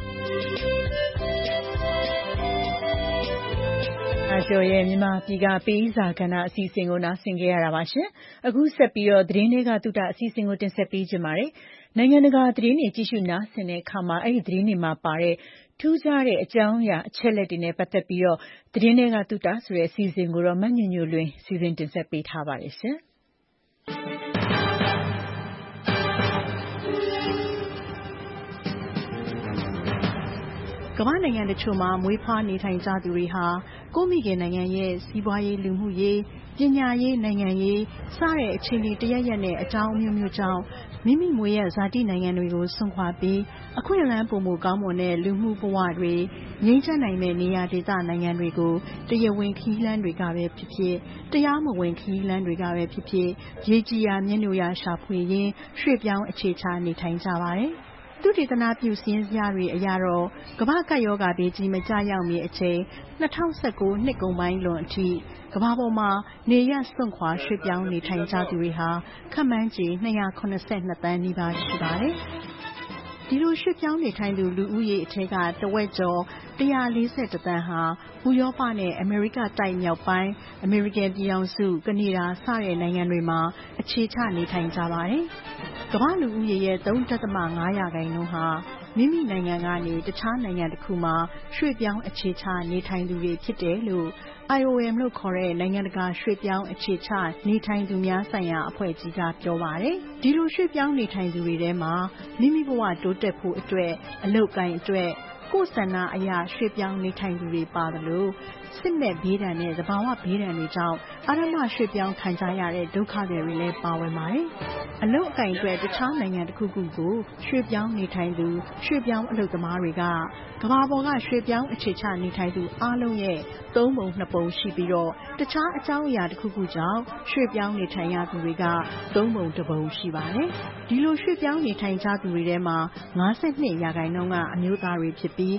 ကျော်ရဲ့မြန်မာပြည်ကပေးစာကဏ္ဍအစီအစဉ်ကိုနားဆင်ကြရတာပါရှင်။အခုဆက်ပြီးတော့သတင်းတွေကတုတအစီအစဉ်ကိုတင်ဆက်ပေးကြပါမယ်။နိုင်ငံတကာသတင်းတွေကြည့်ရှုနားဆင်တဲ့အခါမှာအဲ့ဒီသတင်းတွေမှာပါတဲ့ထူးခြားတဲ့အကြောင်းအရာအချက်လက်တွေနဲ့ပတ်သက်ပြီးတော့သတင်းတွေကတုတဆိုတဲ့အစီအစဉ်ကိုတော့မညညလွင်စီစဉ်တင်ဆက်ပေးထားပါတယ်ရှင်။ကမ္ဘာနိုင်ငံတချို့မှာမွေးဖွားနေထိုင်ကြသူတွေဟာကိုယ့်မိခင်နိုင်ငံရဲ့စီးပွားရေးလူမှုရေးပညာရေးနိုင်ငံရေးစတဲ့အခြေအနေတရရက်နဲ့အကြောင်းအမျိုးမျိုးကြောင့်မိမိမွေးရဇာတိနိုင်ငံတွေကိုစွန့်ခွာပြီးအခွင့်အလမ်းပုံမကောင်းမွန်တဲ့လူမှုဘဝတွေငြိမ်းချမ်းနိုင်တဲ့နေရာဒေသနိုင်ငံတွေကိုတရားဝင်ခီးလန်းတွေကပဲဖြစ်ဖြစ်တရားမဝင်ခီးလန်းတွေကပဲဖြစ်ဖြစ်ရေကြီးရာမျက်နှာရရှာဖွေရင်းရွှေ့ပြောင်းအခြေချနေထိုင်ကြပါတယ်။သုတေသနပြုစည်းစရာတွေအရတော့ကမ္ဘာကပ်ရောဂါဘေးကြီးမကြရောက်မီအချိန်2019နှစ်ကုန်ပိုင်းလွန်အထိကမ္ဘာပေါ်မှာနေရစွန့်ခွာရွှေ့ပြောင်းနေထိုင်ကြသူတွေဟာခန့်မှန်းခြေ282သန်းနီးပါးရှိပါတယ်။ဒီလိုရွှေ့ပြောင်းနေထိုင်သူလူဦးရေအထက်ကတဝက်ကျော်141သန်းဟာဥရောပနဲ့အမေရိကတိုက်မြောက်ပိုင်းအမေရိကန်ပြည်ထောင်စုကနေဒါစတဲ့နိုင်ငံတွေမှာအခြေချနေထိုင်ကြပါတယ်။ကမ္ဘာလူဦးရေရဲ့ 3.5% ဟာမိမိနိုင်ငံကနေတခြားနိုင်ငံတစ်ခုမှာရွှေ့ပြောင်းအခြေချနေထိုင်သူတွေဖြစ်တယ်လို့ IOM လို့ခေါ်တဲ့နိုင်ငံတကာရွှေ့ပြောင်းအခြေချနေထိုင်သူများဆိုင်ရာအဖွဲ့ကြီးကပြောပါတယ်။ဒီလိုရွှေ့ပြောင်းနေထိုင်သူတွေထဲမှာမိမိဘဝတိုးတက်ဖို့အတွက်အလုပ်ကိုင်အတွက်ကိုယ်ဆန္ဒအရရွှေ့ပြောင်းနေထိုင်သူတွေပါတယ်လို့စစ်မဲ့ဘေးဒဏ်နဲ့သဘာဝဘေးဒဏ်တွေကြောင့်အာရမရွှေ့ပြောင်းခံကြရတဲ့ဒုက္ခတွေလည်းပါဝင်ပါတယ်။အလုပ်အကင်အတွက်တခြားနိုင်ငံတစ်ခုခုကိုရွှေ့ပြောင်းနေထိုင်သူရွှေ့ပြောင်းအလုပ်သမားတွေကကမ္ဘာပေါ်ကရွှေ့ပြောင်းအခြေချနေထိုင်သူအားလုံးရဲ့3ပုံ2ပုံရှိပြီးတော့တခြားအကြောင်းအရာတစ်ခုခုကြောင့်ရွှေ့ပြောင်းနေထိုင်ရသူတွေက3ပုံ1ပုံရှိပါတယ်။ဒီလိုရွှေ့ပြောင်းနေထိုင်ကြသူတွေထဲမှာ52%ကအမျိုးသားတွေဖြစ်ပြီး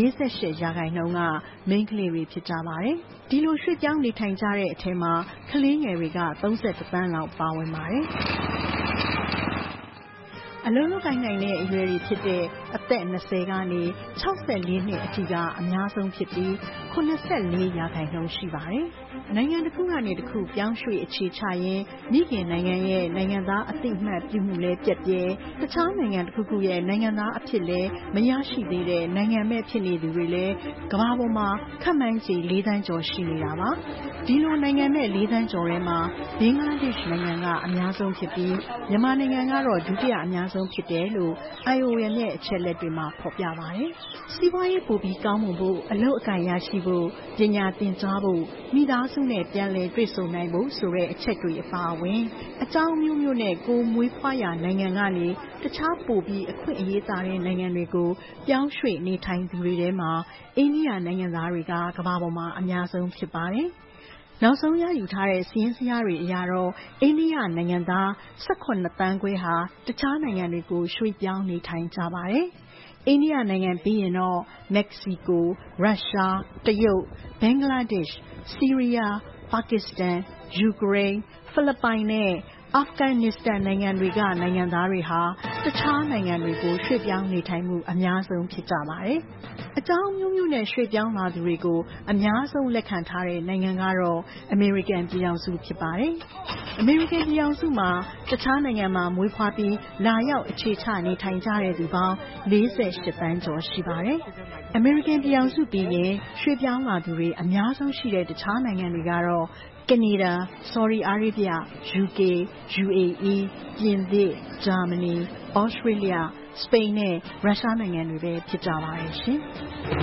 48%ကမိန်းကလေးတွေဖြစ်ကြပါတယ်။ဒီလိုရွှေ့ပြောင်းနေထိုင်ကြတဲ့အထဲမှာကလေးငယ်တွေက31သန်းလောက်ပါဝင်ပါတယ်။အလုပ်လုပ်ကိုင်နိုင်တဲ့အရွယ်တွေဖြစ်တဲ့အသက် 20 ကနေ 64 နှစ်အထိကအများဆုံးဖြစ်ပြီး 74% ရှိပါတယ်။နိုင်ငံတစ်ခုကနေတစ်ခုပြောင်းရွှေ့အခြေချရင်းမိခင်နိုင်ငံရဲ့နိုင်ငံသားအသိအမှတ်ပြုမှုလည်းပျက်ပြဲတခြားနိုင်ငံတစ်ခုခုရဲ့နိုင်ငံသားအဖြစ်လည်းမရရှိသေးတဲ့နိုင်ငံမဲ့ဖြစ်နေသူတွေလည်းကမ္ဘာပေါ်မှာခန့်မှန်းခြေ 4 သန်းကျော်ရှိနေတာပါ။ဒီလိုနိုင်ငံမဲ့ 4 သန်းကျော်ထဲမှာဘင်္ဂလားဒေ့ရှ်နိုင်ငံကအများဆုံးဖြစ်ပြီးမြန်မာနိုင်ငံကတော့ဒုတိယအများဆုံးဖြစ်တယ်လို့ IOM ရဲ့အချက်အလက်တွေမှာဖော်ပြပါတယ်။စီးပွားရေးပိုပြီးကောင်းမွန်ဖို့အလုပ်အကိုင်ရရှိဖို့ပညာသင်ကြားဖို့မိသားစုနဲ့ပြန်လည်တွေ့ဆုံနိုင်ဖို့ဆိုတဲ့အချက်တွေအပါအဝင်အကြောင်းမျိုးမျိုးနဲ့ကိုယ်မွေးဖွားရာနိုင်ငံကနေတခြားပိုပြီးအခွင့်အရေးသာတဲ့နိုင်ငံတွေကိုပြောင်းရွှေ့နေထိုင်သူတွေထဲမှာအိန္ဒိယနိုင်ငံသားတွေကကမ္ဘာပေါ်မှာအများဆုံးဖြစ်ပါတယ်။နောက်ဆုံးရယူထားတဲ့စာရင်းဇယားတွေအရတော့အိန္ဒိယနိုင်ငံသား 18 သန်းခွဲဟာတခြားနိုင်ငံတွေကိုရွှေ့ပြောင်းနေထိုင်ကြပါတယ်။အိန္ဒိယနိုင်ငံပြီးရင်တော့မက္ကဆီကို၊ရုရှား၊တရုတ်၊ဘင်္ဂလားဒေ့ရှ်၊ဆီးရီးယား၊ပါကစ္စတန်၊ယူကရိန်း၊ဖိလစ်ပိုင်နဲ့အာဖဂန်နစ္စတန်နိုင်ငံတွေကနိုင်ငံသားတွေဟာတခြားနိုင်ငံတွေကိုရွှေ့ပြောင်းနေထိုင်မှုအများဆုံးဖြစ်ကြပါတယ်။အကြောင်းမျိုးမျိုးနဲ့ရွှေ့ပြောင်းလာသူတွေကိုအများဆုံးလက်ခံထားတဲ့နိုင်ငံကတော့အမေရိကန်ပြည်ထောင်စုဖြစ်ပါတယ်။အမေရိကန်ပြည်ထောင်စုမှာတခြားနိုင်ငံမှာမွေးဖွားပြီးလာရောက်အခြေချနေထိုင်ကြတဲ့သူပေါင်း 48 သန်းကျော်ရှိပါတယ်။အမေရိကန်ပြည်ထောင်စုပြီးရင်ရွှေ့ပြောင်းလာသူတွေအများဆုံးရှိတဲ့တခြားနိုင်ငံတွေကတော့ကနေဒါ၊ဆော်ဒီအာရေဗျ၊ယူကေ၊UAE ၊ပြင်သစ်၊ဂျာမနီ၊ဩစတြေးလျ၊စပိန်နဲ့ရုရှားနိုင်ငံတွေပဲဖြစ်ကြပါတယ်ရှင်။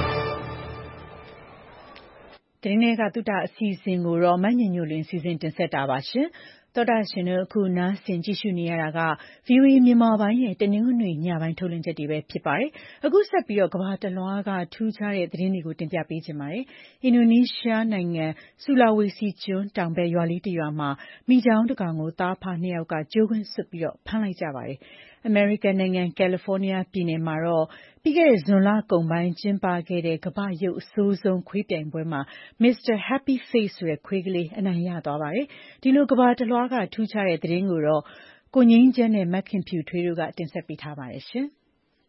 သတင်းထဲကသုတအစီအစဉ်ကိုတော့မညညိုလင်းစီစဉ်တင်ဆက်တာပါရှင်။သောတာရှင်တို့အခုနားဆင်ကြည့်ရှုနေရတာက VOA မြန်မာပိုင်းရဲ့တနင်္ဂနွေညပိုင်းထုတ်လွှင့်ချက်တွေပဲဖြစ်ပါတယ်။အခုဆက်ပြီးတော့ကမ္ဘာတလွှားကထူးခြားတဲ့သတင်းတွေကိုတင်ပြပေးချင်ပါတယ်။အင်ဒိုနီးရှားနိုင်ငံဆူလာဝေစီကျွန်းတောင်ဘက်ရွာလေးတစ်ရွာမှာမိချောင်းတစ်ကောင်ကိုသားအဖ2ယောက်ကကြိုးကွင်းစွပ်ပြီးတော့ဖမ်းလိုက်ကြပါတယ်။အမေရိကန်နိုင်ငံကယ်လီဖိုးနီးယားပြည်နယ်မှာတော့ပြီးခဲ့တဲ့ဇွန်လကုန်ပိုင်းကျင်းပခဲ့တဲ့ကမ္ဘာ့ရုပ်အဆိုးဆုံးခွေးပြိုင်ပွဲမှာ Mr. Happy Face ဆိုတဲ့ခွေးကလေးအနိုင်ရသွားပါတယ်။ဒီလိုကမ္ဘာတလွှားကထူးခြားတဲ့သတင်းကိုတော့ကိုငြိမ်းချမ်းနဲ့မခင်ဖြူထွေးတို့ကတင်ဆက်ပေးထားပါတယ်ရှင်။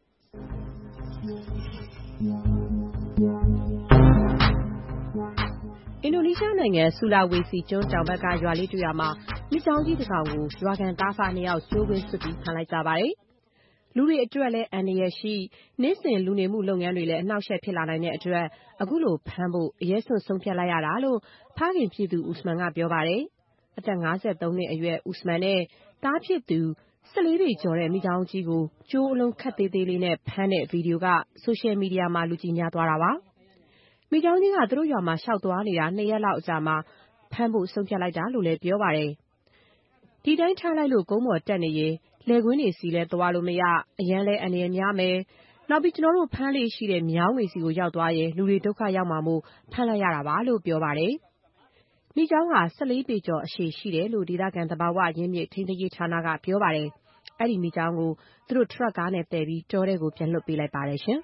အင်ဒိုနီးရှားနိုင်ငံဆူလာဝေစီကျွန်းတောင်ဘက်ကရွာလေးတစ်ရွာမှာမိချောင်းကြီးတစ်ကောင်ကိုရွာခံသားအဖ2ယောက်ကြိုးကွင်းစွပ်ပြီးဖမ်းလိုက်ကြပါတယ်။လူတွေအတွက်လည်းအန္တရာယ်ရှိနေ့စဉ်လူနေမှုလုပ်ငန်းတွေလည်းအနှောက်အယှက်ဖြစ်လာနိုင်တဲ့အတွက်အခုလိုဖမ်းဖို့အရေးစွန့်ဆုံးဖြတ်လိုက်ရတာလို့ဖခင်ဖြစ်သူဦးစမန်ကပြောပါတယ်။အသက်53နှစ်အရွယ်ဦးစမန်နဲ့သားဖြစ်သူ14 ပေကျော်တဲ့မိချောင်းကြီးကိုကြိုးအလုံးခပ်သေးသေးလေးနဲ့ဖမ်းတဲ့ဗီဒီယိုကဆိုရှယ်မီဒီယာမှာလူကြည့်များသွားတာပါ။မိချောင်းကြီးကသူတို့ရွာမှာရှောက်သွားနေတာ2 ရက်လောက်အကြာမှာဖမ်းဖို့ဆုံးဖြတ်လိုက်တာလို့လည်းပြောပါတယ်။ဒီတိုင်းထားလိုက်လို့ကုန်းပေါ်တက်နေရင်လယ်ကွင်းတွေစီလည်းသွားလို့မရအရန်လဲအန္တရာယ်များမယ်။နောက်ပြီးကျွန်တော်တို့ဖမ်းလေးရှိတဲ့မြောင်းတွေစီကိုရောက်သွားရင်လူတွေဒုက္ခရောက်မှာမို့ဖမ်းလိုက်ရတာပါလို့ပြောပါတယ်။မိချောင်းဟာ14 ပေကျော်အရှည်ရှိတယ်လို့ဒေသခံသဘာဝရင်းမြစ်ထိန်းသိမ်းရေးဌာနကပြောပါတယ်။အဲ့ဒီမိချောင်းကိုသူတို့ထရပ်ကားနဲ့တည်ပြီးတောထဲကိုပြန်လွှတ်ပေးလိုက်ပါတယ်ရှင်။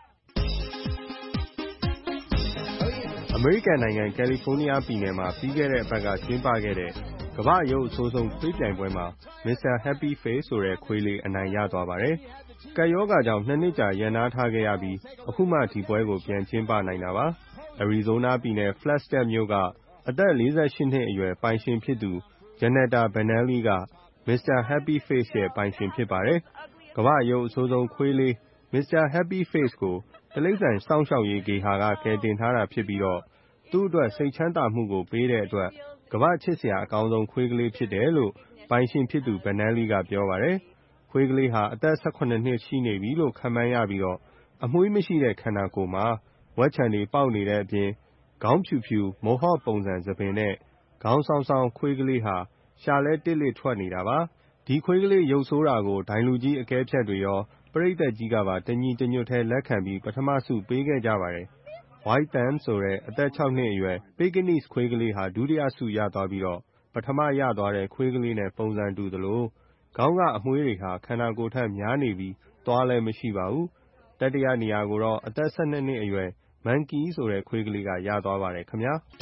အမေရိကန်နိုင်ငံကယ်လီဖိုးနီးယားပြည်နယ်မှာပြီးခဲ့တဲ့အပတ်ကကျင်းပခဲ့တဲ့ကမ္ဘာ့ရုပ်အဆိုးဆုံးခွေးပြိုင်ပွဲမှာ Mr. Happy Face ဆိုတဲ့ခွေးလေးအနိုင်ရသွားပါတယ်။ကပ်ရောဂါကြောင့်2 နှစ်ကြာရပ်နားထားခဲ့ရပြီးအခုမှဒီပွဲကိုပြန်ကျင်းပနိုင်တာပါ။အရီဇိုနာပြည်နယ် Flagstaff မြို့ကအသက်48 နှစ်အရွယ်ပိုင်ရှင်ဖြစ်သူ Janetta Benelli က Mr. Happy Face ရဲ့ပိုင်ရှင်ဖြစ်ပါတယ်။ကမ္ဘာ့ရုပ်အဆိုးဆုံးခွေးလေး Mr. Happy Face ကိုတိရစ္ဆာန်စောင့်ရှောက်ရေးဂေဟာကကယ်တင်ထားတာဖြစ်ပြီးသူ့အတွက်စိတ်ချမ်းသာမှုကိုပေးတဲ့အတွက်ကမ္ဘာ့ချစ်စရာအကောင်းဆုံးခွေးကလေးဖြစ်တယ်လို့ပိုင်ရှင်ဖြစ်သူ Benelli ကပြောပါတယ်။ခွေးကလေးဟာအသက်18 နှစ်ရှိနေပြီလို့ခန့်မှန်းရပြီးအမွှေးမရှိတဲ့ခန္ဓာကိုယ်မှာဝက်ခြံတွေပေါက်နေတဲ့အပြင်ခေါင်းဖြူဖြူမိုဟော့ပုံစံသပင်နဲ့ခေါင်းဆောင်ဆောင်ခွေးကလေးဟာရှာလဲတစ်လစ်ထွက်နေတာပါ။ဒီခွေးကလေးရုပ်ဆိုးတာကိုဒိုင်လူကြီးအကဲဖြတ်တွေရောပရိသတ်ကြီးကပါတညီတညွတ်ထဲလက်ခံပြီးပထမဆုပေးခဲ့ကြပါတယ်။ White Thumb ဆိုတဲ့အသက် 6 နှစ်အရွယ် Pekingese ခွေးကလေးဟာဒုတိယဆုရသွားပြီးပထမရသွားတဲ့ခွေးကလေးနဲ့ပုံစံတူသလိုခေါင်းကအမွှေးတွေဟာခန္ဓာကိုယ်ထက်များနေပြီးသွားလည်းမရှိပါဘူး။တတိယနေရာကိုတော့အသက် 12 နှစ်အရွယ် Monkey ဆိုတဲ့ခွေးကလေးကရသွားပါတယ်ခင်ဗျာ။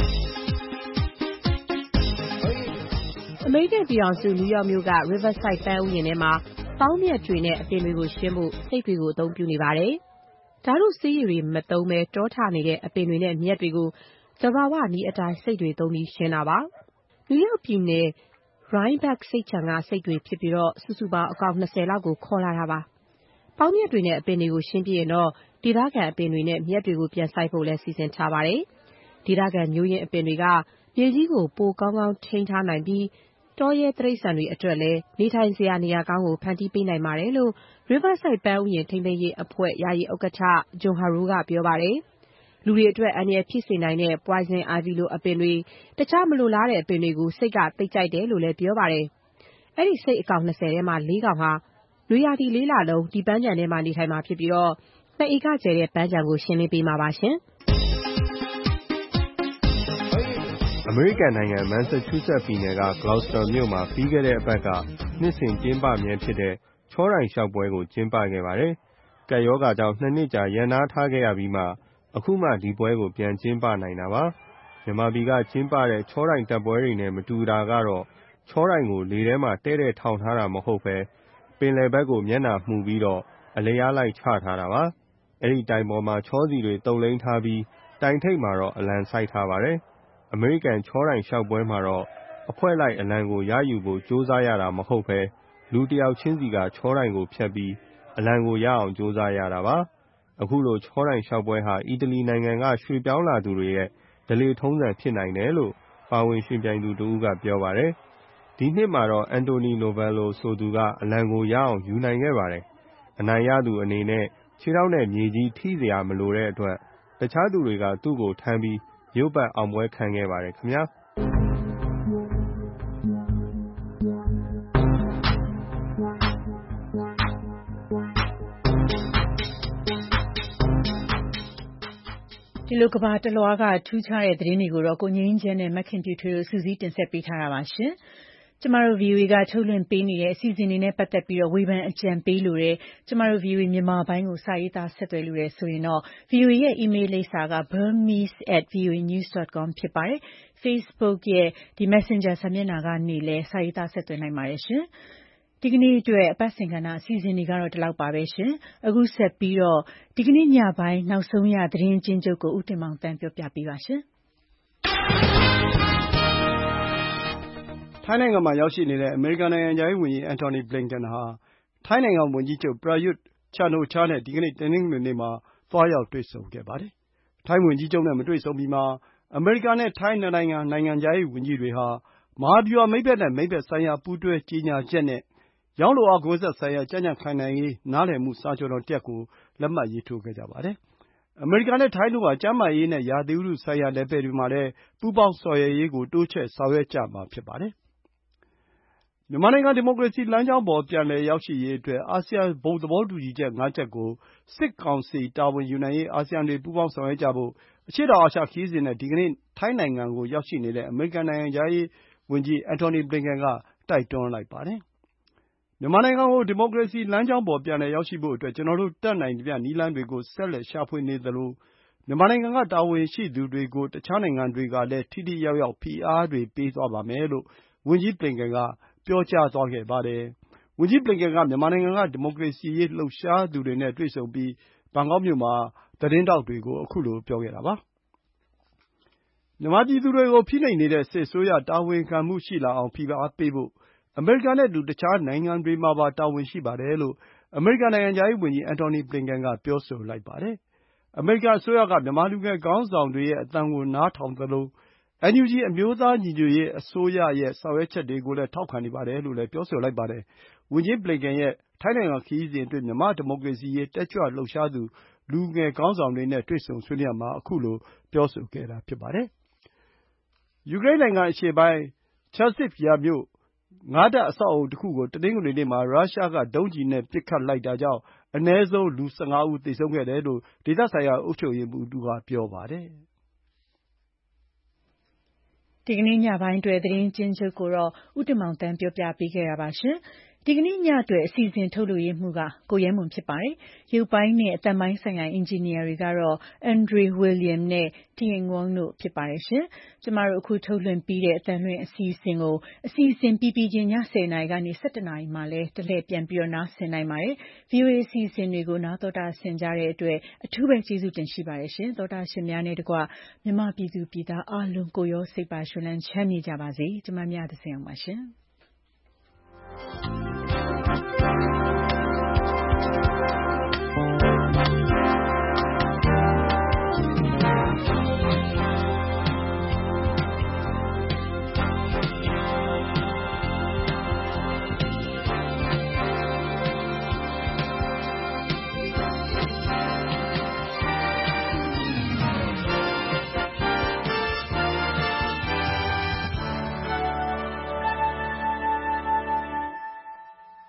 အမေရိကန်ပြည်ထောင်စုနယူးယောက်မြို့က Riverside ပန်းဥယျာဉ်ထဲမှာပေါင်းမြတ်တွေနဲ့အပင်တွေကိုရှင်းဖို့ဆိတ်တွေကိုအသုံးပြုနေပါတယ်။ဓာတုဆေးရည်တွေမသုံးဘဲတောထနေတဲ့အပင်တွေနဲ့မြက်တွေကိုသဘာဝနည်းအတိုင်းဆိတ်တွေသုံးပြီးရှင်းတာပါ။နယူးယောက်ပြည်နယ် Rhinebeck ဆိတ်ခြံကဆိတ်တွေဖြစ်ပြီးစုစုပေါင်းအကောင် 20 လောက်ကိုခေါ်လာတာပါ။ပေါင်းမြတ်တွေနဲ့အပင်တွေကိုရှင်းပြီးရင်တော့ဒေသခံအပင်တွေနဲ့မြက်တွေကိုပြန်စိုက်ဖို့လည်းစီစဉ်ထားပါတယ်။ဒေသခံမျိုးရင်းအပင်တွေကမြေကြီးကိုပိုကောင်းကောင်းထိန်းထားနိုင်ပြီးတောရဲတိရစ္ဆာန်တွေအတွက်လည်းနေထိုင်စရာနေရာကောင်းကိုဖန်တီးပေးနိုင်ပါတယ်လို့ Riverside ပန်းဥယျာဉ်ထိန်းသိမ်းရေးအဖွဲ့ယာယီဥက္ကဋ္ဌ John Harrow ကပြောပါတယ်။လူတွေအတွက်အန္တရာယ်ဖြစ်စေနိုင်တဲ့ Poison Ivy လိုအပင်တွေ၊တခြားမလိုလားတဲ့အပင်တွေကိုဆိတ်ကသိပ်ကြိုက်တယ်လို့လည်းပြောပါတယ်။အဲဒီဆိတ်အကောင် 20 ထဲမှာ 4 ကောင်ဟာနွေရာသီ 4 လလုံးဒီပန်းခြံထဲမှာနေထိုင်မှာဖြစ်ပြီး2 ဧကကျယ်တဲ့ပန်းခြံကိုရှင်းလင်းပေးမှာပါရှင်။အမေရိကန်နိုင်ငံမန်ဆာချူးဆက်ပြည်နယ်က Gloucester မြို့မှာပြီးခဲ့တဲ့အပတ်ကနှစ်စဉ်ကျင်းပမြဲဖြစ်တဲ့ချောတိုင်လျှောက်ပွဲကိုကျင်းပခဲ့ပါတယ်။ကပ်ရောဂါကြောင့်2 နှစ်ကြာရပ်နားထားခဲ့ရပြီးမှအခုမှဒီပွဲကိုပြန်ကျင်းပနိုင်တာပါ။မြန်မာပြည်ကကျင်းပတဲ့ချောတိုင်တက်ပွဲတွေနဲ့မတူတာကတော့ချောတိုင်ကိုလေထဲမှာတဲ့ထောင်ထားတာမဟုတ်ဘဲပင်လယ်ဘက်ကိုမျက်နှာမူပြီးတော့အလျားလိုက်ချထားတာပါ။အဲဒီတိုင်ပေါ်မှာချောစီတွေတုပ်လိမ်းထားပြီးတိုင်ထိပ်မှာတော့အလံစိုက်ထားပါတယ်။အမေရိကန်ချောတိုင်လျှောက်ပွဲမှာတော့အဖွဲ့လိုက်အလံကိုရယူဖို့ကြိုးစားရတာမဟုတ်ဘဲလူတစ်ယောက်ချင်းစီကချောတိုင်ကိုဖြတ်ပြီးအလံကိုရအောင်ကြိုးစားရတာပါ။အခုလိုချောတိုင်လျှောက်ပွဲဟာအီတလီနိုင်ငံကရွှေ့ပြောင်းလာသူတွေရဲ့ဓလေ့ထုံးစံဖြစ်နိုင်တယ်လို့ပါဝင်ယှဉ်ပြိုင်သူတစ်ဦးကပြောပါတယ်။ဒီနှစ်မှာတော့ Anthony Novello ဆိုသူကအလံကိုရအောင်ယူနိုင်ခဲ့ပါတယ်။အနိုင်ရသူအနေနဲ့ခြေထောက်နဲ့မြေကြီးထိစရာမလိုတဲ့အတွက်တခြားသူတွေကသူ့ကိုထမ်းပြီးရုပ်ပတ်အောင်ပွဲခံခဲ့ပါတယ်ခင်ဗျာ။ဒီလိုကမ္ဘာတလွှားကထူးခြားတဲ့သတင်းတွေကိုတော့ကိုငြိမ်းချမ်းနဲ့မခင်ပြူထွေးတို့စုစည်းတင်ဆက်ပေးထားတာပါရှင်။ကျမတို့ VOA ကထုတ်လွှင့်ပေးနေတဲ့အစီအစဉ်တွေနဲ့ပတ်သက်ပြီးဝေဖန်အကြံပေးလိုတဲ့ကျမတို့ VOA မြန်မာပိုင်းကိုစာရေးသားဆက်သွယ်လိုတဲ့ဆိုရင်တော့ VOA ရဲ့ email လိပ်စာက burmese@voanews.com ဖြစ်ပါတယ်။ Facebook ရဲ့ Messenger စာမျက်နှာကနေလည်းစာရေးသားဆက်သွယ်နိုင်ပါတယ်ရှင်။ဒီကနေ့အတွက်အပတ်စဉ်ကဏ္ဍအစီအစဉ်တွေကတော့ဒီလောက်ပါပဲရှင်။အခုဆက်ပြီးတော့ဒီကနေ့ညပိုင်းနောက်ဆုံးရသတင်းချင်းချုပ်ကိုဦးတင်မောင်တန်းပြောပြပေးပါရှင်။ထိုင်းနိုင်ငံမှာရောက်ရှိနေတဲ့အမေရိကန်နိုင်ငံခြားရေးဝန်ကြီး Antony Blinken ဟာထိုင်းနိုင်ငံဝန်ကြီးချုပ် Prayut Chan-o-cha နဲ့ဒီကနေ့တနင်္ဂနွေနေ့မှာသွားရောက်တွေ့ဆုံခဲ့ပါတယ်။ထိုင်းဝန်ကြီးချုပ်နဲ့မတွေ့ဆုံမီမှာအမေရိကန်နဲ့ထိုင်းနှစ်နိုင်ငံနိုင်ငံခြားရေးဝန်ကြီးတွေဟာမဟာဗျူဟာမိတ်ဘက်နဲ့မိတ်ဘက်ဆိုင်ရာပူးတွဲကြေညာချက်နဲ့ရောင်းလိုအားကွင်းဆက်ဆိုင်ရာကြံ့ကြံ့ခိုင်နိုင်ရေးနားလည်မှုစာချွန်တော်တစ်ရပ်ကိုလက်မှတ်ရေးထိုးခဲ့ကြပါတယ်။အမေရိကန်နဲ့ထိုင်းတို့ဟာကျန်းမာရေးနဲ့ရာသီဥတုဆိုင်ရာနယ်ပယ်တွေမှာလည်းပူးပေါင်းဆောင်ရွက်ရေးကိုတိုးချဲ့ဆောင်ရွက်ကြမှာဖြစ်ပါတယ်။မြန်မာနိုင်ငံဒီမိုကရေစီလမ်းကြောင်းပေါ်ပြန်လည်ရောက်ရှိရေးအတွက်အာဆီယံဘုံသဘောတူညီချက် ၅ ချက်ကိုစစ်ကောင်စီတာဝန်ယူနိုင်ရေးအာဆီယံတွေပူးပေါင်းဆောင်ရွက်ကြဖို့အရှေ့တောင်အာရှခရီးစဉ်နဲ့ဒီကနေ့ထိုင်းနိုင်ငံကိုရောက်ရှိနေတဲ့အမေရိကန်နိုင်ငံခြားရေးဝန်ကြီး Antony Blinken ကတိုက်တွန်းလိုက်ပါတယ်။မြန်မာနိုင်ငံကိုဒီမိုကရေစီလမ်းကြောင်းပေါ်ပြန်လည်ရောက်ရှိဖို့အတွက်ကျနော်တို့တတ်နိုင်သမျှနည်းလမ်းတွေကိုဆက်လက်ရှာဖွေနေသလိုမြန်မာနိုင်ငံကတာဝန်ရှိသူတွေကိုတခြားနိုင်ငံတွေကလည်းထိထိရောက်ရောက်ဖိအားတွေပေးသွားပါမယ်လို့ဝန်ကြီး Blinken ကပြောကြားသွားခဲ့ပါတယ်။ဝန်ကြီး Blinken ကမြန်မာနိုင်ငံကဒီမိုကရေစီရေးလှုပ်ရှားသူတွေနဲ့တွေ့ဆုံပြီးဘန်ကောက်မြို့မှာသတင်းထောက်တွေကိုခုလိုပြောခဲ့တာပါ။မြန်မာပြည်သူတွေကိုဖိနှိပ်နေတဲ့စစ်အစိုးရတာဝန်ခံမှုရှိလာအောင်ဖိအားပေးဖို့အမေရိကန်နဲ့အတူတခြားနိုင်ငံတွေမှာပါတာဝန်ရှိပါတယ်လို့အမေရိကန်နိုင်ငံခြားရေးဝန်ကြီး Antony Blinken ကပြောဆိုလိုက်ပါတယ်။အမေရိကန်အစိုးရကမြန်မာလူငယ်ခေါင်းဆောင်တွေရဲ့အသံကိုနားထောင်သလို NUG အမျိုးသားညီညွတ်ရေးအစိုးရရဲ့ဆောင်ရွက်ချက်တွေကိုလည်းထောက်ခံနေပါတယ်လို့လည်းပြောဆိုလိုက်ပါတယ်။ဝန်ကြီး Blinken ရဲ့ထိုင်းနိုင်ငံခရီးစဉ်အတွင်းမြန်မာ့ဒီမိုကရေစီရေးတက်ကြွလှုပ်ရှားသူလူငယ်ခေါင်းဆောင်တွေနဲ့တွေ့ဆုံဆွေးနွေးရာမှာခုလိုပြောဆိုခဲ့တာဖြစ်ပါတယ်။ယူကရိန်းနိုင်ငံအရှေ့ပိုင်း Chasiv Yar မြို့ငါးတပ်အဆောက်အအုံတစ်ခုကိုတနင်္ဂနွေနေ့မှာရုရှားကဒုံးကျည်နဲ့ပစ်ခတ်လိုက်တာကြောင့်အနည်းဆုံးလူ 15 ဦးသေဆုံးခဲ့တယ်လို့ဒေသဆိုင်ရာအုပ်ချုပ်ရေးမှူးကပြောပါတယ်။ဒီကနေ့ညပိုင်းအတွက်သတင်းချင်းချုပ်ကိုတော့ဦးတင်မောင်တန်းပြောပြပေးခဲ့တာပါရှင်။ဒီကနေ့ညအတွက်အစီအစဉ်ထုတ်လုပ်ရေးမှူးကကိုရဲမွန်ဖြစ်ပါတယ်။ရုပ်ပိုင်းနဲ့အသံပိုင်းဆိုင်ရာအင်ဂျင်နီယာတွေကတော့ Andre William နဲ့ Tian Wong တို့ဖြစ်ပါတယ်ရှင်။ကျမတို့အခုထုတ်လွှင့်ပြီးတဲ့အသံလွှင့်အစီအစဉ်ကိုအစီအစဉ်ပြီးပြီးချင်းည10:00 နာရီကနေ17:00 နာရီမှာလည်းတလှည့်ပြန်ပြီးနားဆင်နိုင်ပါတယ်။ VOA အစီအစဉ်တွေကိုနားတော်တာဆင်ကြတဲ့အတွက်အထူးပဲကျေးဇူးတင်ရှိပါတယ်ရှင်။သောတာရှင်များနဲ့တကွမြန်မာပြည်သူပြည်သားအားလုံးကိုရောစိတ်ပါရှင်လန်းချမ်းမြေ့ကြပါစေ။ကျမမြတ်သဇင်အောင်ပါရှင်။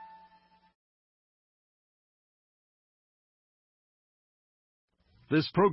This program